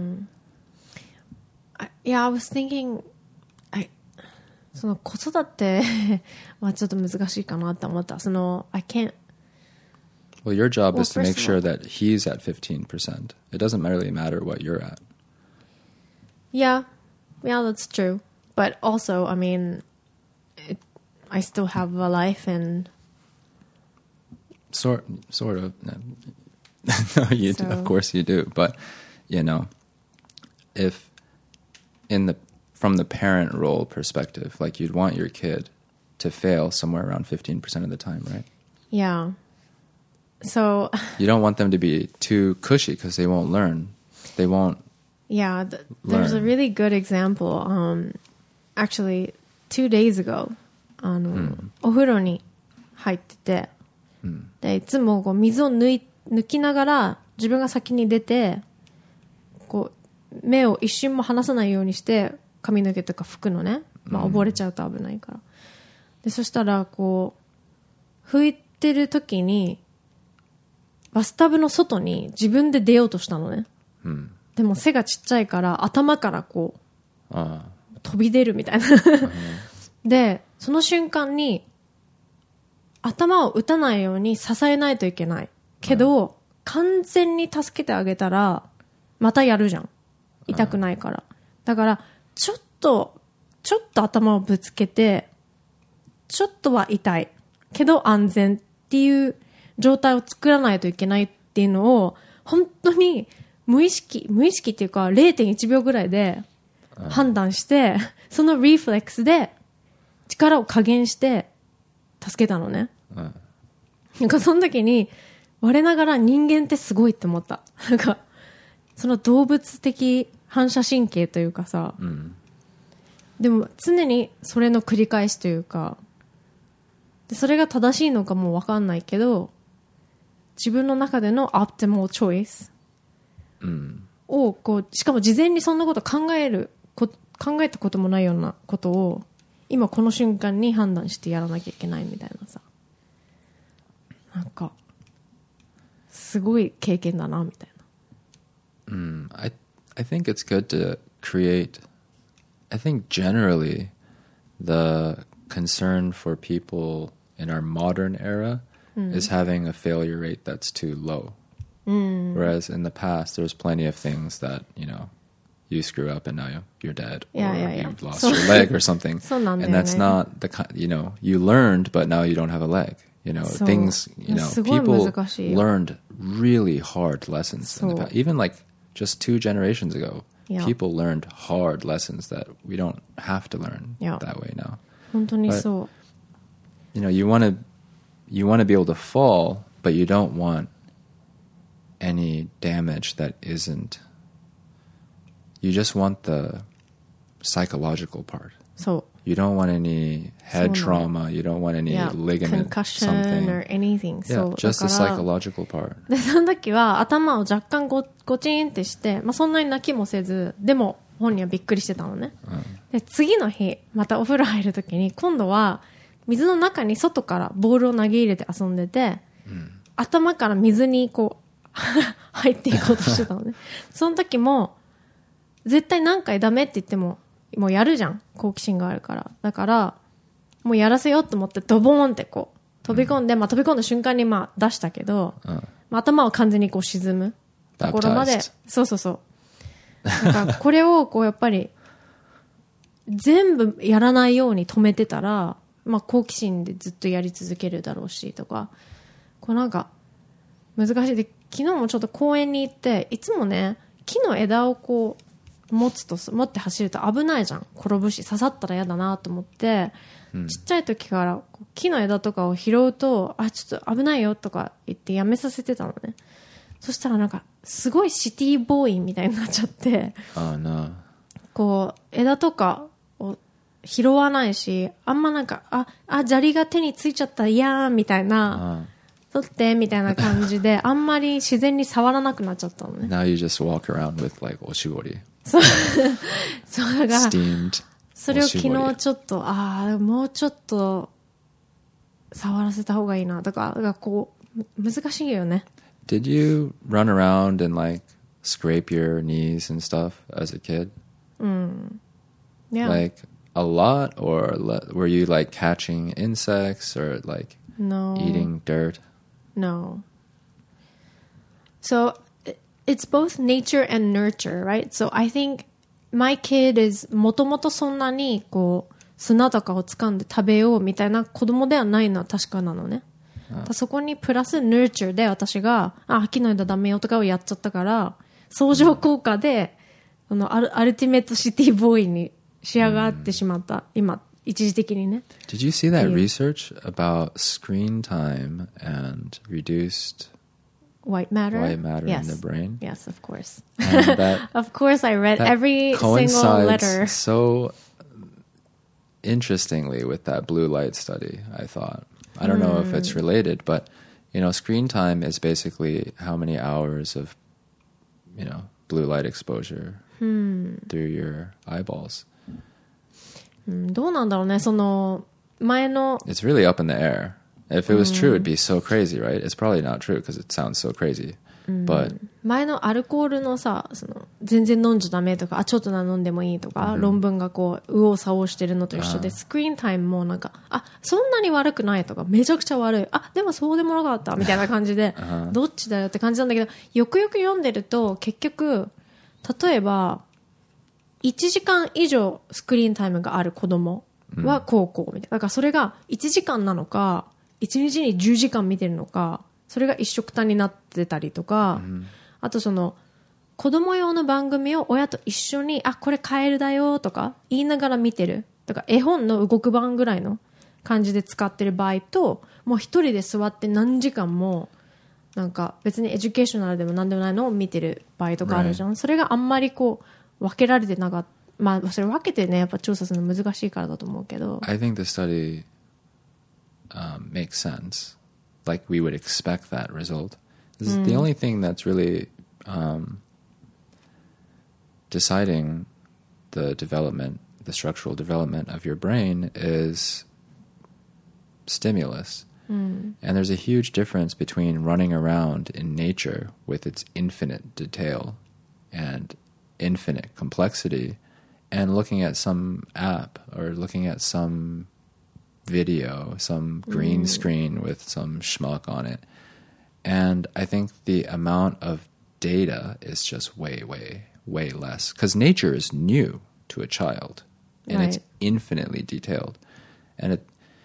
Yeah, I was thinking, その子育てはちょっと難しいかなって思った。I can't. Well, your job Well, is to make first of sure that he's at 15%. It doesn't really matter what you're at. Yeah, that's true. But also, I mean, I still have a life and... Sort of. No, you do. Of course you do. But, you know, if from the parent role perspective, like you'd want your kid to fail somewhere around 15% of the time, right? Yeah. So... You don't want them to be too cushy because they won't learn. They won't Yeah, there's a really good example. Actually, 2 days ago, お風呂に入ってて、でいつもこう水を抜きながら自分が先に出て、こう目を一瞬も離さないようにして髪の毛とか拭くのね。まあ溺れちゃうと危ないから。でそしたらこう拭いてる時にバスタブの外に自分で出ようとしたのね。でも背がちっちゃいから頭からこう飛び出るみたいなでその瞬間に頭を打たないように支えないといけないけど、完全に助けてあげたらまたやるじゃん、痛くないから。だからちょっと頭をぶつけてちょっとは痛いけど安全っていう状態を作らないといけないっていうのを本当に無意識っていうか 0.1 秒ぐらいで判断して、そのリフレックスで力を加減して助けたのね。なんかその時に我ながら人間ってすごいって思った。なんかその動物的反射神経というかさ、でも常にそれの繰り返しというか、でそれが正しいのかも分かんないけど、自分の中でのオプティマルチョイスをこう、しかも事前にそんなこと考えたこともないようなことを今この瞬間に判断してやらなきゃいけないみたいなさ、なんかすごい経験だなみたいな。 I think it's good to create. I think generally the concern for people in our modern era is having a failure rate that's too low. Whereas in the past, there's plenty of things that, you know, you screw up and now you're dead. Or you've lost your leg or something. And that's not the kind, you know, you learned, but now you don't have a leg. You know, things, you know, people learned really hard lessons in the past. Even like just 2 generations ago, people learned hard lessons that we don't have to learn that way now. 本当にそう。 You know, you want to be able to fall, but you don't want any damage that isn't. You just want the psychological part. So you don't want any head trauma. You don't want any ligament concussion something or anything. Yeah, just the psychological part. でその時は頭を若干ゴチンってして、まあそんなに泣きもせず、でも本人はびっくりしてたのね。で次の日またお風呂入る時に今度は水の中に外からボールを投げ入れて遊んでて、頭から水にこう入っていこうとしてたのね。その時も絶対何回ダメって言ってももうやるじゃん、好奇心があるから。だからもうやらせようと思ってドボーンってこう飛び込んで、まあ飛び込んだ瞬間にまあ出したけど、まあ、頭は完全にこう沈むところまで、そうだからこれをこうやっぱり全部やらないように止めてたらまあ、好奇心でずっとやり続けるだろうしとか、こうなんか難しいで、昨日もちょっと公園に行って、いつもね木の枝をこう持って走ると危ないじゃん、転ぶし刺さったら嫌だなと思って、ちっちゃい時からこう木の枝とかを拾うと、あ、ちょっと危ないよとか言ってやめさせてたのね。そしたらなんかすごいシティボーイみたいになっちゃって、こう枝とかを拾わないし、あんまなんか砂利が手についちゃったら嫌みたいな、取ってみたいな感じであんまり自然に触らなくなっちゃったのね。 Now you just walk around with like おしぼり。 そうだから Steamed それを昨日ちょっともうちょっと触らせた方がいいなとか、こう難しいよね。 Did you run around and like scrape your knees and stuff as a kid? Yeah. Like a lot, or were you like catching insects or like No. eating dirt? No. So it's both nature and nurture, right? So I think my kid is もともとそんなにこう砂とかを掴んで食べようみたいな子供ではないのは確かなのね。そこにプラス nurture で私が木の枝ダメよとかをやっちゃったから、相乗効果でアルティメットシティボーイに仕上がってしまった、今一時的にね。 Did you see that research about screen time and reduced white matter in the brain? Yes, of course. And that, of course, I read that every single letter. So interestingly with that blue light study, I thought. I don't know if it's related, but you know, screen time is basically how many hours of, you know, blue light exposure through your eyeballs. どうなんだろうね、その前の It's really up in the air. If it was true, it'd be so crazy, right? It's probably not true because it sounds so crazy. But 前のアルコールのさ、全然飲んじゃダメとか、ちょっと飲んでもいいとか、論文がこう右往左往してるのと一緒で、スクリーンタイムもなんかそんなに悪くないとか、めちゃくちゃ悪い、でもそうでもなかったみたいな感じでどっちだよって感じなんだけど、よくよく読んでると結局例えば1時間以上スクリーンタイムがある子供はこうみたいな、だからそれが1時間なのか1日に10時間見てるのか、それが一緒くたになってたりとか、あとその子供用の番組を親と一緒にこれカエルだよとか言いながら見てる、だから絵本の動く版ぐらいの感じで使ってる場合と、もう一人で座って何時間もなんか別にエデュケーショナルでも何でもないのを見てる場合とかあるじゃん、それがあんまりこう分けられてなかった。まあそれ分けてねやっぱ調査するの難しいからだと思うけど。 I think the study makes sense. Like we would expect that result. The only thing that's really deciding the structural development of your brain is stimulus. And there's a huge difference between running around in nature with its infinite detail and infinite complexity and looking at some app or looking at some video, some green screen with some schmuck on it. And I think the amount of data is just way, way, way less. Because nature is new to a child. And it's infinitely detailed. And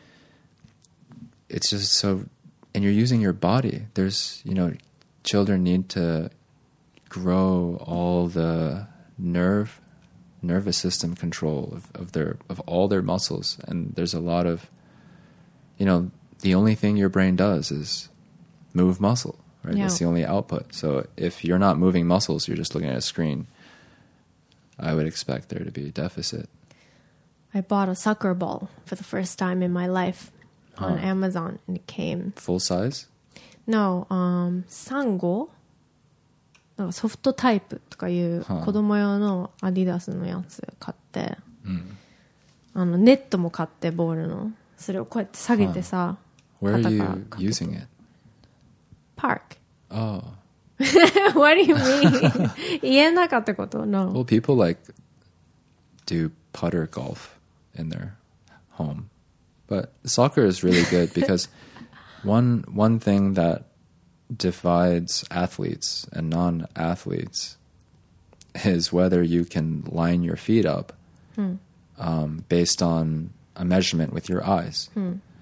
it's just so... And you're using your body. There's, you know, children need to grow all the nervous system control of all their muscles, and there's a lot of, you know, the only thing your brain does is move muscle, right? That's the only output. So if you're not moving muscles, you're just looking at a screen, I would expect there to be a deficit. I bought a soccer ball for the first time in my life on Amazon, and it came full size? No, 3号なんかソフトタイプとかいう子供用のアディダスのやつ買って、ネットも買ってボールのそれをこうやって下げてさ、 Where are you using it? Park. Oh. What do you mean? 家の中ってこと No. Well, people like do putter golf in their home. But soccer is really good because one thing that divides athletes and non-athletes is whether you can line your feet up based on a measurement with your eyes.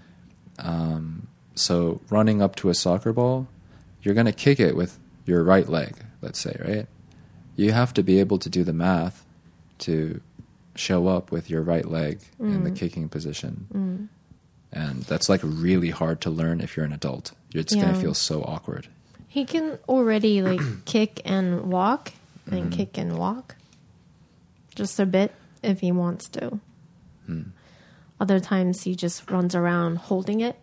So running up to a soccer ball, you're going to kick it with your right leg, let's say, right? You have to be able to do the math to show up with your right leg in the kicking position. And that's like really hard to learn if you're an adult. It's going to feel so awkward. He can already like kick and walk and kick and walk just a bit if he wants to. Other times he just runs around holding it.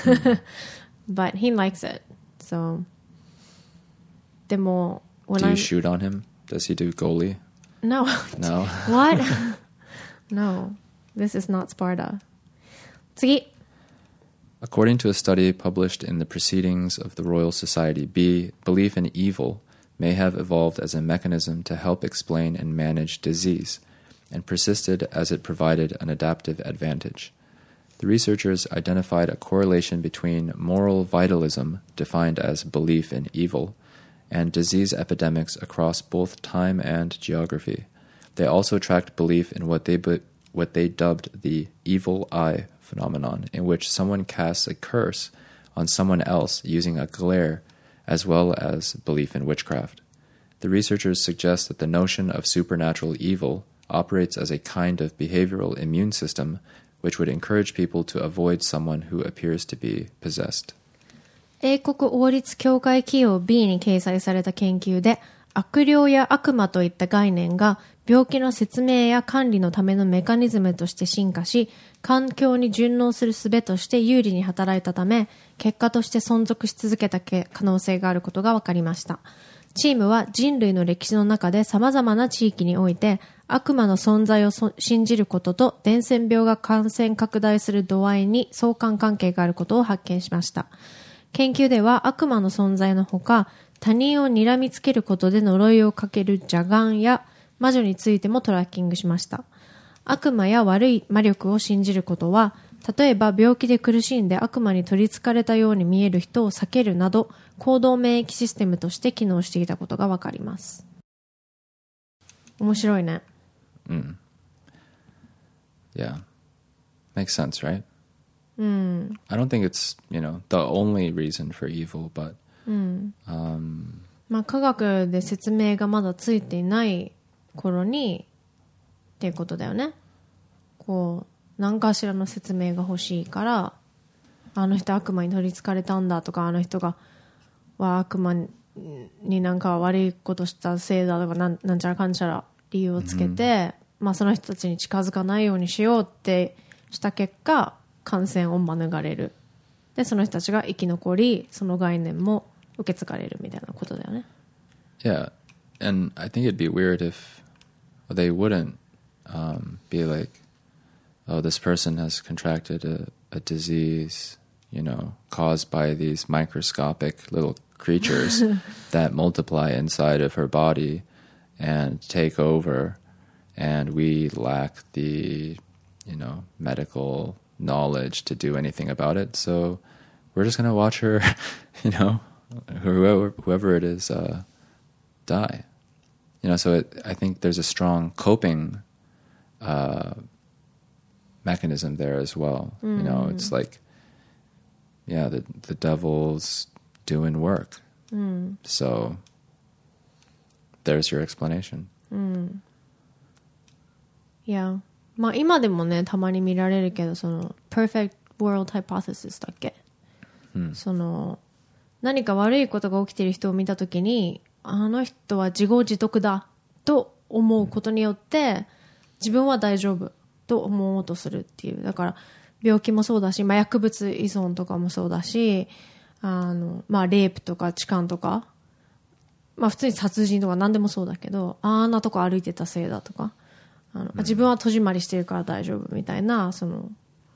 But he likes it. So でも when Do you shoot on him? Does he do goalie? No. No. What? No. This is not Sparta. 次. According to a study published in the Proceedings of the Royal Society B, belief in evil may have evolved as a mechanism to help explain and manage disease, and persisted as it provided an adaptive advantage. The researchers identified a correlation between moral vitalism, defined as belief in evil, and disease epidemics across both time and geography. They also tracked belief in what they dubbed the evil eye phenomenon, in which someone casts a curse on someone else using a glare, as well as belief in witchcraft. The researchers suggest that the notion of supernatural evil operates as a kind of behavioral immune system which would encourage people to avoid someone who appears to be possessed. 英国王立協会紀要 B に掲載された研究で、悪霊や悪魔といった概念が病気の説明や管理のためのメカニズムとして進化し、環境に順応する術として有利に働いたため、結果として存続し続けた可能性があることが分かりました。チームは人類の歴史の中で様々な地域において悪魔の存在を信じることと伝染病が感染拡大する度合いに相関関係があることを発見しました。研究では悪魔の存在のほか、他人を睨みつけることで呪いをかける邪眼や魔女についてもトラッキングしました。悪魔や悪い魔力を信じることは、例えば病気で苦しんで悪魔に取り憑かれたように見える人を避けるなど、行動免疫システムとして機能していたことがわかります。面白いね。 Yeah. Makes sense, right? I don't think it's, the only reason for evil, but... まあ科学で説明がまだついていない頃にっていうことだよね。こう何かしらの説明が欲しいから、あの人悪魔に取り憑かれたんだとか、あの人が悪魔になんか悪いことしたせいだとか、なんちゃらかんちゃら理由をつけて、まあその人たちに近づかないようにしようってした結果、感染を免れる。でその人たちが生き残り、その概念も受け継がれるみたいなことだよね。 Yeah, and I think it'd be weird if they wouldn't be like, oh, this person has contracted a disease, caused by these microscopic little creatures that multiply inside of her body and take over, and we lack the, medical knowledge to do anything about it, so we're just going to watch her, whoever it is, die. So I think there's a strong coping mechanism there as well. It's like, the devil's doing work. So there's your explanation. Yeah. まあ今でもね、たまに見られるけど、その perfect world hypothesis だっけ、その何か悪いことが起きている人を見たときに、あの人は自業自得だと思うことによって自分は大丈夫と思おうとするっていう。だから病気もそうだし、まあ、薬物依存とかもそうだし、まあレイプとか痴漢とか、まあ普通に殺人とか何でもそうだけど、あんなとこ歩いてたせいだとか、自分は戸締まりしてるから大丈夫みたいな、その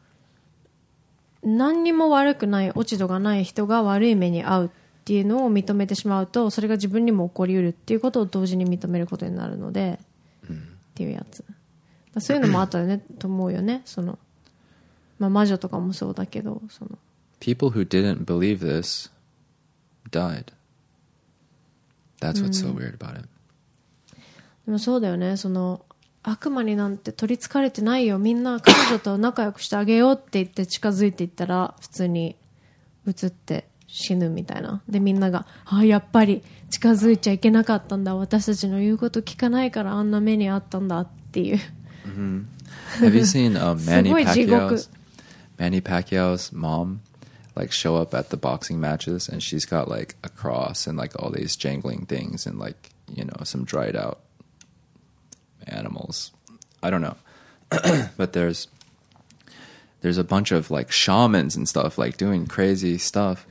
何にも悪くない、落ち度がない人が悪い目に遭うっていうのを認めてしまうと、それが自分にも起こりうるっていうことを同時に認めることになるので、っていうやつ。そういうのもあったよねと思うよね。その、まあ、魔女とかもそうだけど、その。 People who didn't believe this died. That's what's so weird about it. でもそうだよね。その悪魔になんて取り憑かれてないよ、みんな彼女と仲良くしてあげようって言って近づいていったら普通に映って死ぬみたいな。でみんながやっぱり近づいちゃいけなかったんだ、私たちの言うこと聞かないからあんな目にあったんだっていう。 Have you seen Manny すごい地獄。 Manny Pacquiao's mom like show up at the boxing matches, and she's got like a cross and like all these jangling things and like, you know, some dried out animals. I don't know. But there's a bunch of like shamans and stuff like doing crazy stuff,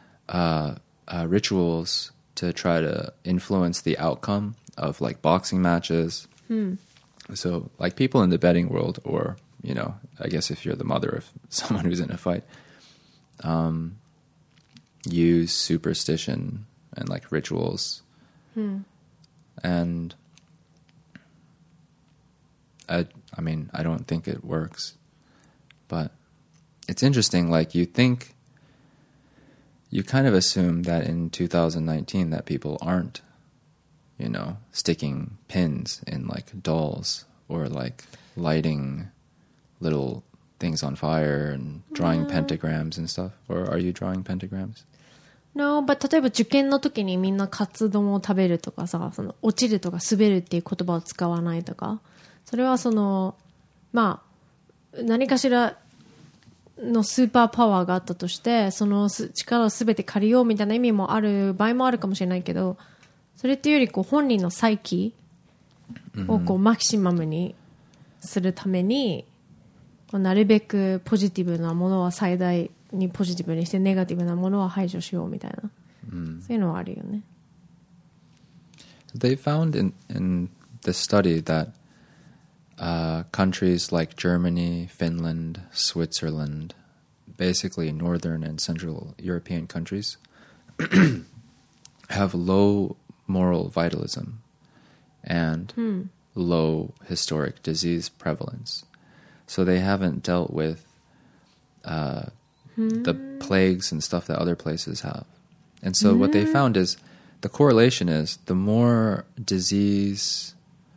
rituals to try to influence the outcome of like boxing matches. So like people in the betting world, or, you know, I guess if you're the mother of someone who's in a fight, use superstition and like rituals. And I mean, I don't think it works, but it's interesting. Like you kind of assume that in 2019 that people aren't, you know, sticking pins in like dolls or like lighting little things on fire and drawing pentagrams and stuff. Or are you drawing pentagrams? No, but 例えば受験の時にみんなカツ丼を食べるとかさ、その落ちるとか滑るっていう言葉を使わないとか、それはそのまあ何かしらのスーパーパワーがあったとして、その力を全て借りようみたいな意味もある場合もあるかもしれないけど、それっていうよりこう本人のサイキをこうマキシマムにするために、なるべくポジティブなものは最大にポジティブにして、ネガティブなものは排除しようみたいな、そういうのはあるよね。 They found in this study that countries like Germany, Finland, Switzerland, basically Northern and Central European countries, have low moral vitalism and low historic disease prevalence. So they haven't dealt with the plagues and stuff that other places have. And so what they found is the correlation is the more disease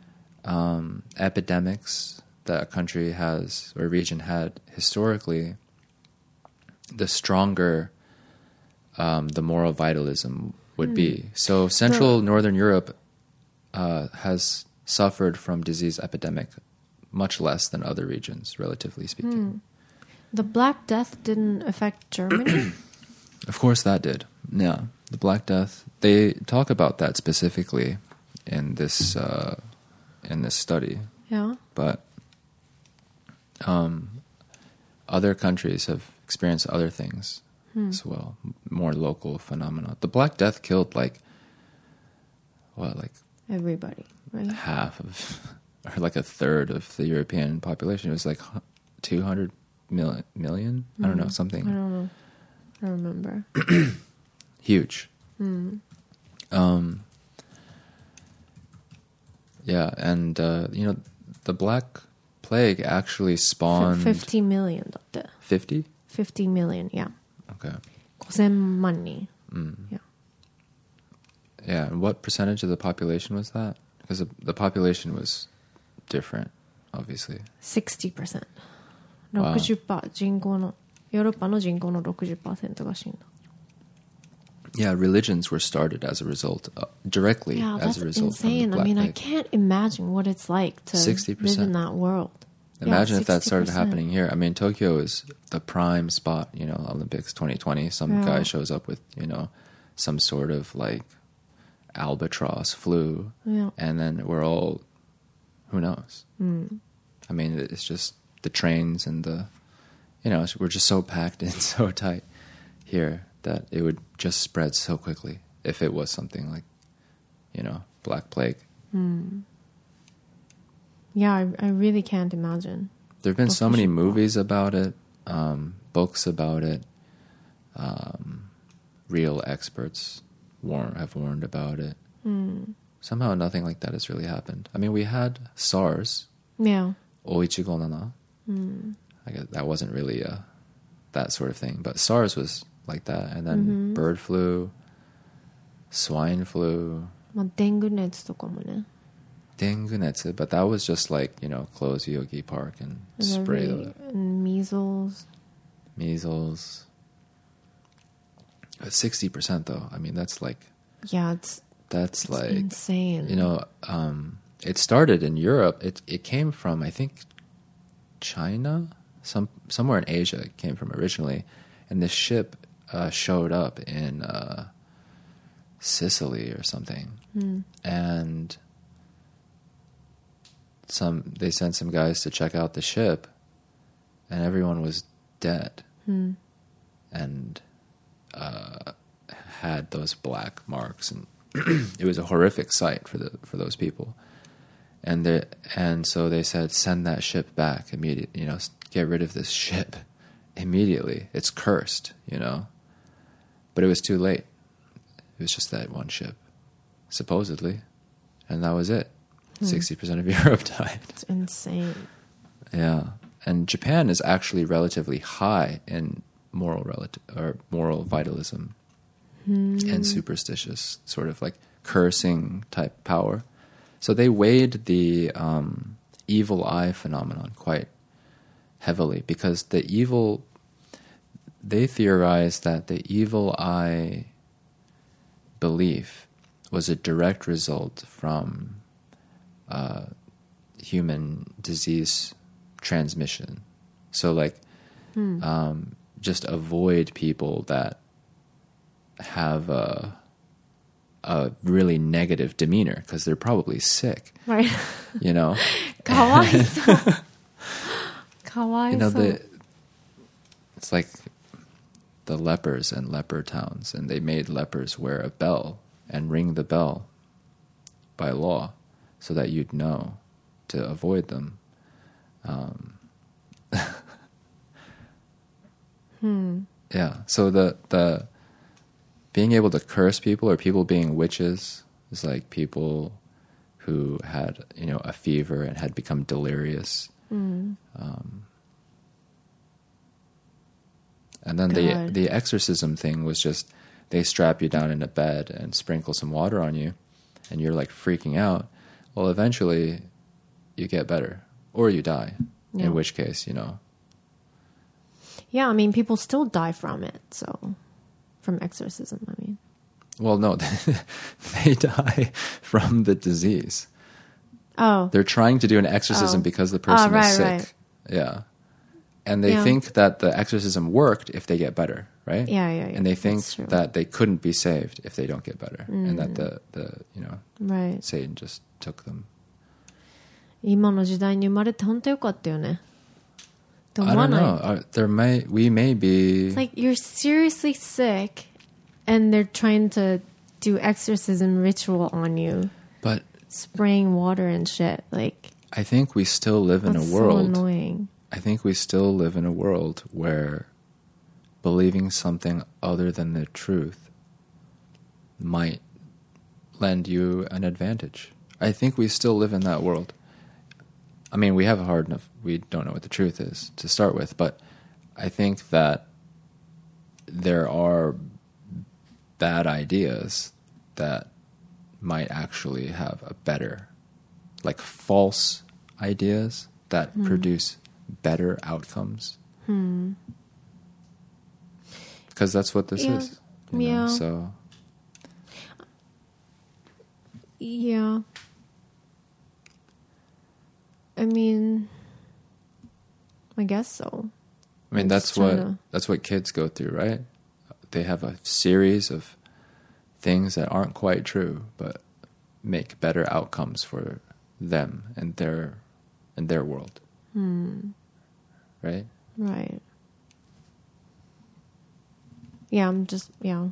epidemics that a country has or region had historically, the stronger the moral vitalism would be. So Central Northern Europe has suffered from disease epidemic much less than other regions, relatively speaking. The Black Death didn't affect Germany? Of course that did. Yeah, the Black Death. They talk about that specifically in this study. Yeah. But other countries have experienced other things as well, more local phenomena. The Black Death killed like Everybody, right? half of, or like a third of the European population. It was like 200 million? I don't know, something. I don't know. I don't remember. Huge. Yeah, and you know, the Black Plague actually spawned 50 million だって。 50? 50 million, yeah. Okay. 5000万人. Yeah. Yeah, and what percentage of the population was that? Because the population was different, obviously. 60%. Wow. 60%人口のヨーロッパの人口の 60% が死んだ。 Yeah, religions were started as a result, directly Yeah, as that's a result insane. from the Black I mean, I Plague. can't imagine what it's like to 60%. live in that world. Imagine Yeah, if that started 60%. happening here. I mean, Tokyo is the prime spot, you know, Olympics 2020. Some guy shows up with, you know, some sort of like albatross flu. Yeah. And then we're all, who knows? I mean, it's just the trains and the, you know, we're just so packed in so tight here that it would just spread so quickly if it was something like, you know, Black Plague. Yeah, I really can't imagine. There have been so many movies about it, books about it. Real experts have warned about it. Somehow nothing like that has really happened. I mean, we had SARS. Yeah. Oichigonana. I guess that wasn't really that sort of thing. But SARS was like that. And then bird flu, swine flu. まあ、デング熱とかもね。 dengue netsu, but that was just like, close Yogi Park and spray the and measles. measles. 60% though. I mean, that's like it's like insane. It started in Europe. It came from, I think, China, somewhere in Asia. It came from originally, and this ship showed up in Sicily or something, and they sent some guys to check out the ship, and everyone was dead, and had those black marks, and it was a horrific sight for those people, and so they said, send that ship back immediately. Get rid of this ship immediately. It's cursed, but it was too late. It was just that one ship, supposedly, and that was it. 60% of Europe died. It's insane. Yeah, and Japan is actually relatively high in moral vitalism and superstitious, sort of like cursing type power. So they weighed the evil eye phenomenon quite heavily, because they theorized that the evil eye belief was a direct result from human disease transmission. So like just avoid people that have a really negative demeanor, because they're probably sick. Right. かわいそう。かわいそう。 It's like the lepers and leper towns, and they made lepers wear a bell and ring the bell by law so that you'd know to avoid them. Yeah, so the being able to curse people, or people being witches, is like people who had a fever and had become delirious. And then the exorcism thing was just, they strap you down in a bed and sprinkle some water on you, and you're like freaking out. Well, eventually you get better, or you die. Yeah. In which case, Yeah, I mean, people still die from it, so from exorcism, I mean. Well, no, they die from the disease. Oh. They're trying to do an exorcism because the person is sick. Right. Yeah. And they think that the exorcism worked if they get better, right? Yeah. And they think that they couldn't be saved if they don't get better. And that right. Satan just took them. 今の時代に生まれて本当よかったよね。 I don't know. We may be... It's like you're seriously sick and they're trying to do exorcism ritual on you. But... spraying water and shit. Like, I think we still live in a world... so annoying. I think we still live in a world where believing something other than the truth might lend you an advantage. I think we still live in that world. I mean, we have a hard enough... We don't know what the truth is to start with, but I think that there are bad ideas that might actually have a better... like false ideas that produce better outcomes. Because that's what this is. You know? So... Yeah. I mean, I guess so. I mean, that's what kids go through, right? They have a series of things that aren't quite true, but make better outcomes for them and their world. Right? Right. Yeah, I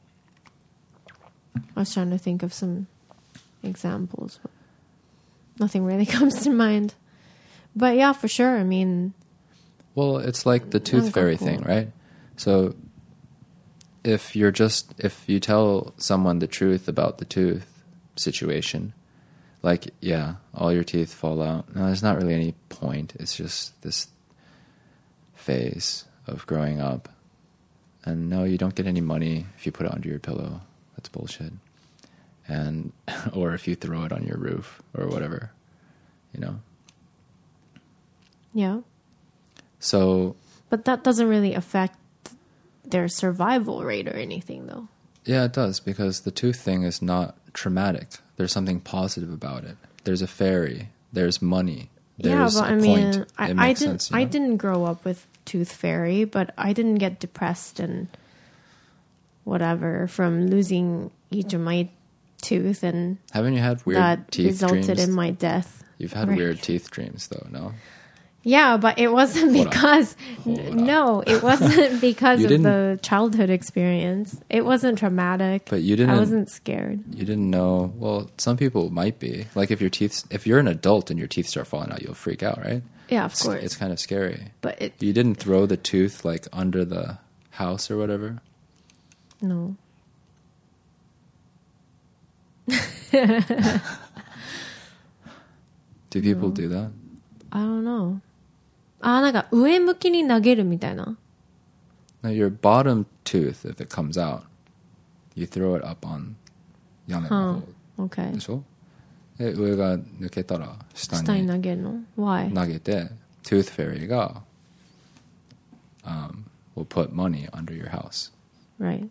was trying to think of some examples, but nothing really comes to mind. But yeah, for sure. I mean... Well, it's like the tooth fairy thing, right? So if you tell someone the truth about the tooth situation, like, yeah, all your teeth fall out. No, there's not really any point. It's just this phase of growing up. And no, you don't get any money if you put it under your pillow. That's bullshit. and or if you throw it on your roof or whatever, Yeah. So, but that doesn't really affect their survival rate or anything, though. Yeah, it does, because the tooth thing is not traumatic. There's something positive about it. There's a fairy. There's money. There's but a point. I didn't grow up with tooth fairy, but I didn't get depressed and whatever from losing each of my tooth, and haven't you had weird that teeth resulted dreams? in my death. You've had Right. weird teeth dreams, though, no? Yeah, but it wasn't because it wasn't because of the childhood experience. It wasn't traumatic. But you didn't. I wasn't scared. You didn't know. Well, some people might be. Like if you're an adult and your teeth start falling out, you'll freak out, right? Yeah, of course. It's kind of scary. But you didn't throw the tooth like under the house or whatever? No. Do people do that? I don't know. なんか上向きに投げるみたいな。 Now, your bottom tooth, if it comes out, you throw it up on 屋根の方 Okay. でしょ？で、上が抜けたら下下にに投げるの Why? 投げて、tooth fairy が、will put money under your house. Right.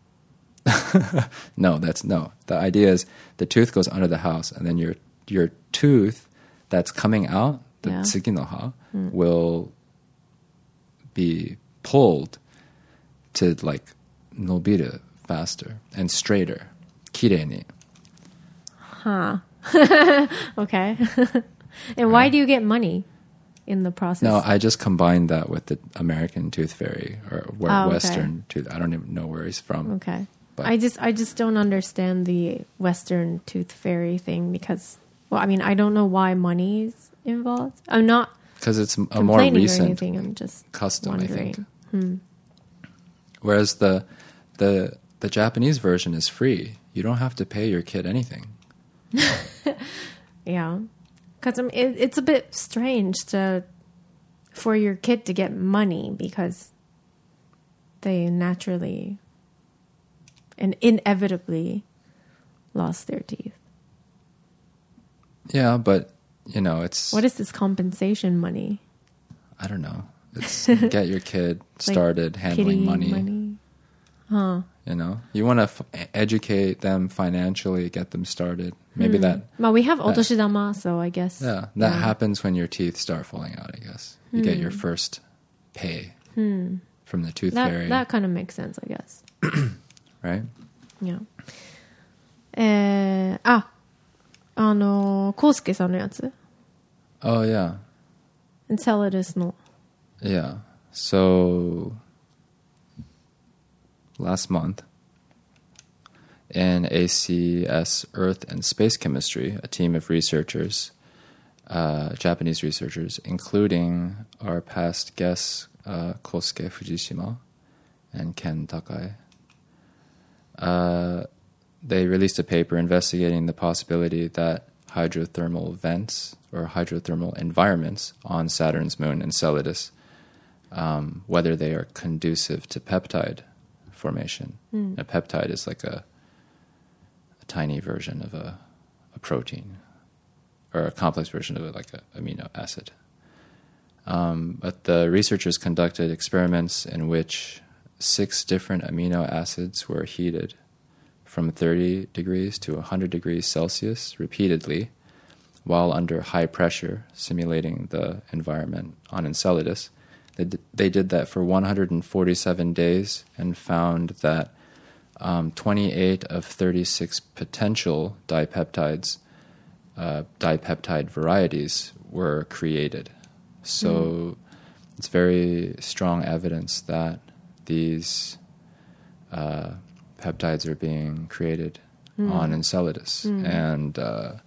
No. The idea is the tooth goes under the house, and then your tooth that's coming out, the tsuginoha, will be pulled to like nobiru faster and straighter. Kirei ni. Huh. Okay. And why do you get money in the process? No, I just combined that with the American tooth fairy or Western tooth. I don't even know where he's from. Okay. But I just don't understand the Western tooth fairy thing because, well, I mean, I don't know why money is involved. I'm not because it's a more complaining or recent anything. I'm just custom, wondering. I think. Whereas the Japanese version is free. You don't have to pay your kid anything. Yeah. Because it's a bit strange for your kid to get money because they naturally and inevitably lost their teeth. Yeah, but, it's... What is this compensation money? I don't know. It's get your kid started handling money. Huh. You want to educate them financially, get them started. Maybe that... Well, we have otoshidama, so I guess... Yeah, that happens when your teeth start falling out, I guess. You get your first pay from the tooth fairy. That kind of makes sense, I guess. Right? Yeah. コウスケさんのやつ Oh, yeah. Enceladus の Yeah. So, last month, in ACS Earth and Space Chemistry, a team of researchers, Japanese researchers, including our past guests, Kosuke Fujishima and Ken Takai, they released a paper investigating the possibility that hydrothermal vents or hydrothermal environments on Saturn's moon Enceladus, whether they are conducive to peptide formation. A peptide is like a tiny version of a protein, or a complex version of it, like an amino acid. But the researchers conducted experiments in which 6 different amino acids were heated from 30 degrees to 100 degrees Celsius repeatedly while under high pressure, simulating the environment on Enceladus. They did that for 147 days and found that 28 of 36 potential dipeptide varieties were created. So it's very strong evidence that these peptides are being created on Enceladus. And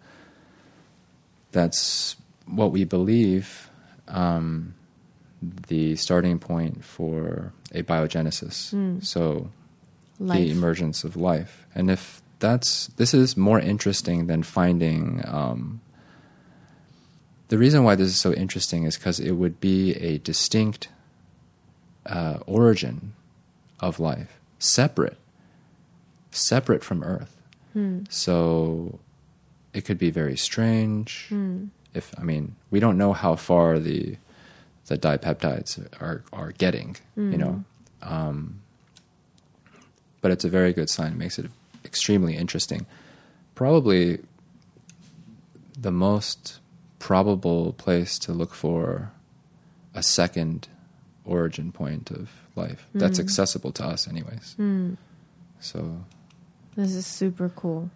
that's what we believe the starting point for a biogenesis. So life. The emergence of life. And if this is more interesting than finding... the reason why this is so interesting is because it would be a distinct origin of life, separate from Earth. So it could be very strange. We don't know how far the dipeptides are getting, but it's a very good sign. It makes it extremely interesting. Probably the most probable place to look for a second origin point of life that's accessible to us anyways. So This is super cool.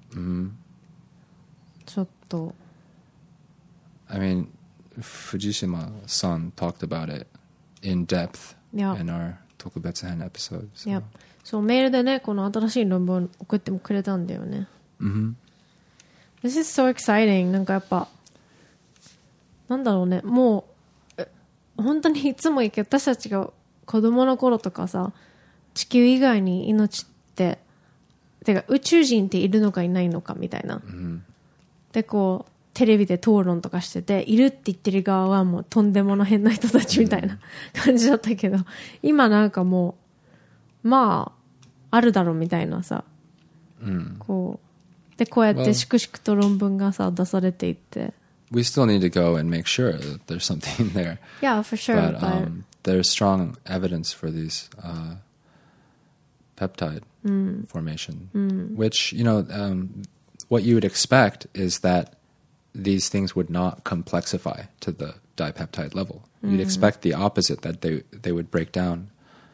ちょっと I mean, Fujishima-san talked about it in depth Yeah. in our Tokubetsu-hen episode. So. Yep. そう、メールでね、この新しい論文送ってもくれたんだよね。This is so exciting. なんかやっぱ、なんだろうね、もう、本当にいつも言うけど、私たちが子供の頃とかさ、地球以外に命って、てか宇宙人っているのかいないのかみたいな。で、こう、テレビで討論とかしてて、いるって言ってる側はもうとんでもの変な人たちみたいな感じだったけど、今なんかもう、まあ、あるだろうみたいなさ、こう、で、こうやって粛々と論文がさ、出されていって。 We still need to go and make sure that there's something there. Yeah, for sure. But there's strong evidence for these peptide formation, which, what you would expect is that these things would not complexify to the dipeptide level. You'd expect the opposite, that they would break down.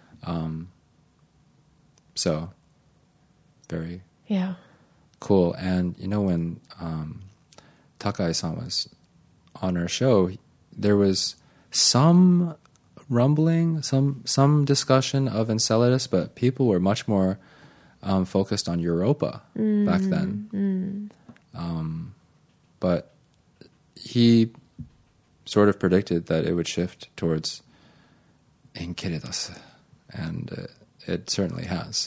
So, very cool. And, when Takai-san was on our show, there was some rumbling, some discussion of Enceladus, but people were much more focused on Europa back then. But he sort of predicted that it would shift towards Enceladus, and it certainly has.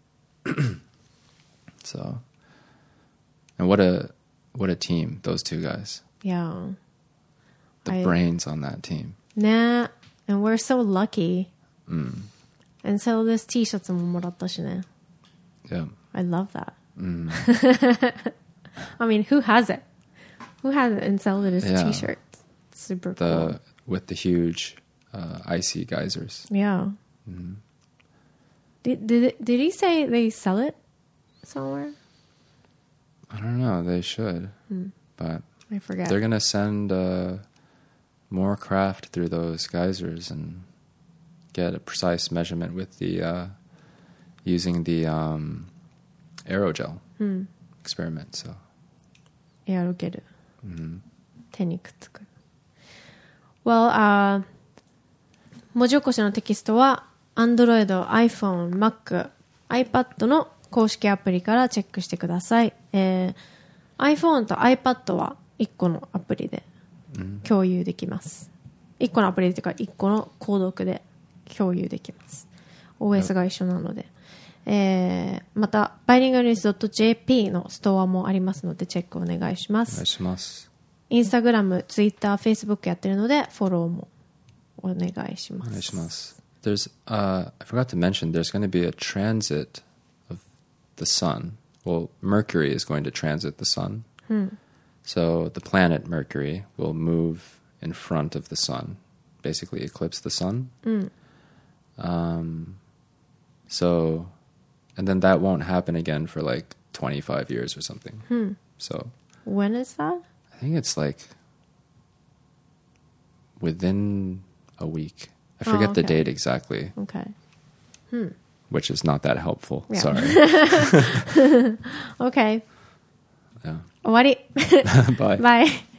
So, and what a team, those two guys. Yeah. The brains on that team. Nah, and we're so lucky. And so this T-shirts ももらったしね. Yeah. I love that. I mean, who has it? Who has it and sell it as a T-shirt? It's super cool. With the huge icy geysers. Yeah. Did he say they sell it somewhere? I don't know. They should. But I forget. They're going to send more craft through those geysers and get a precise measurement with the using the aerogel experiment. So. エアロゲル。手にくっつく。Well, 文字起こしのテキストは Android、iPhone、Mac、iPad の公式アプリからチェックしてください。iPhone と iPad は1個のアプリで共有できます。1個のアプリというか1個の購読で共有できます。OS が一緒なので。また、bilingualnews.jp のストアもありますので、チェックお願いします。 お願いします。 インスタグラム、ツイッター、フェイスブックやってるので、フォローもお願いします。 お願いします。There's, I forgot to mention, there's going to be a transit of the sun. Well, Mercury is going to transit the sun. So the planet Mercury will move in front of the sun, basically eclipse the sun. So, and then that won't happen again for like 25 years or something. So, when is that? I think it's like within a week. I forget the date exactly. Okay. Which is not that helpful. Yeah. Sorry. Okay. Yeah. 終わり。 Bye. Bye.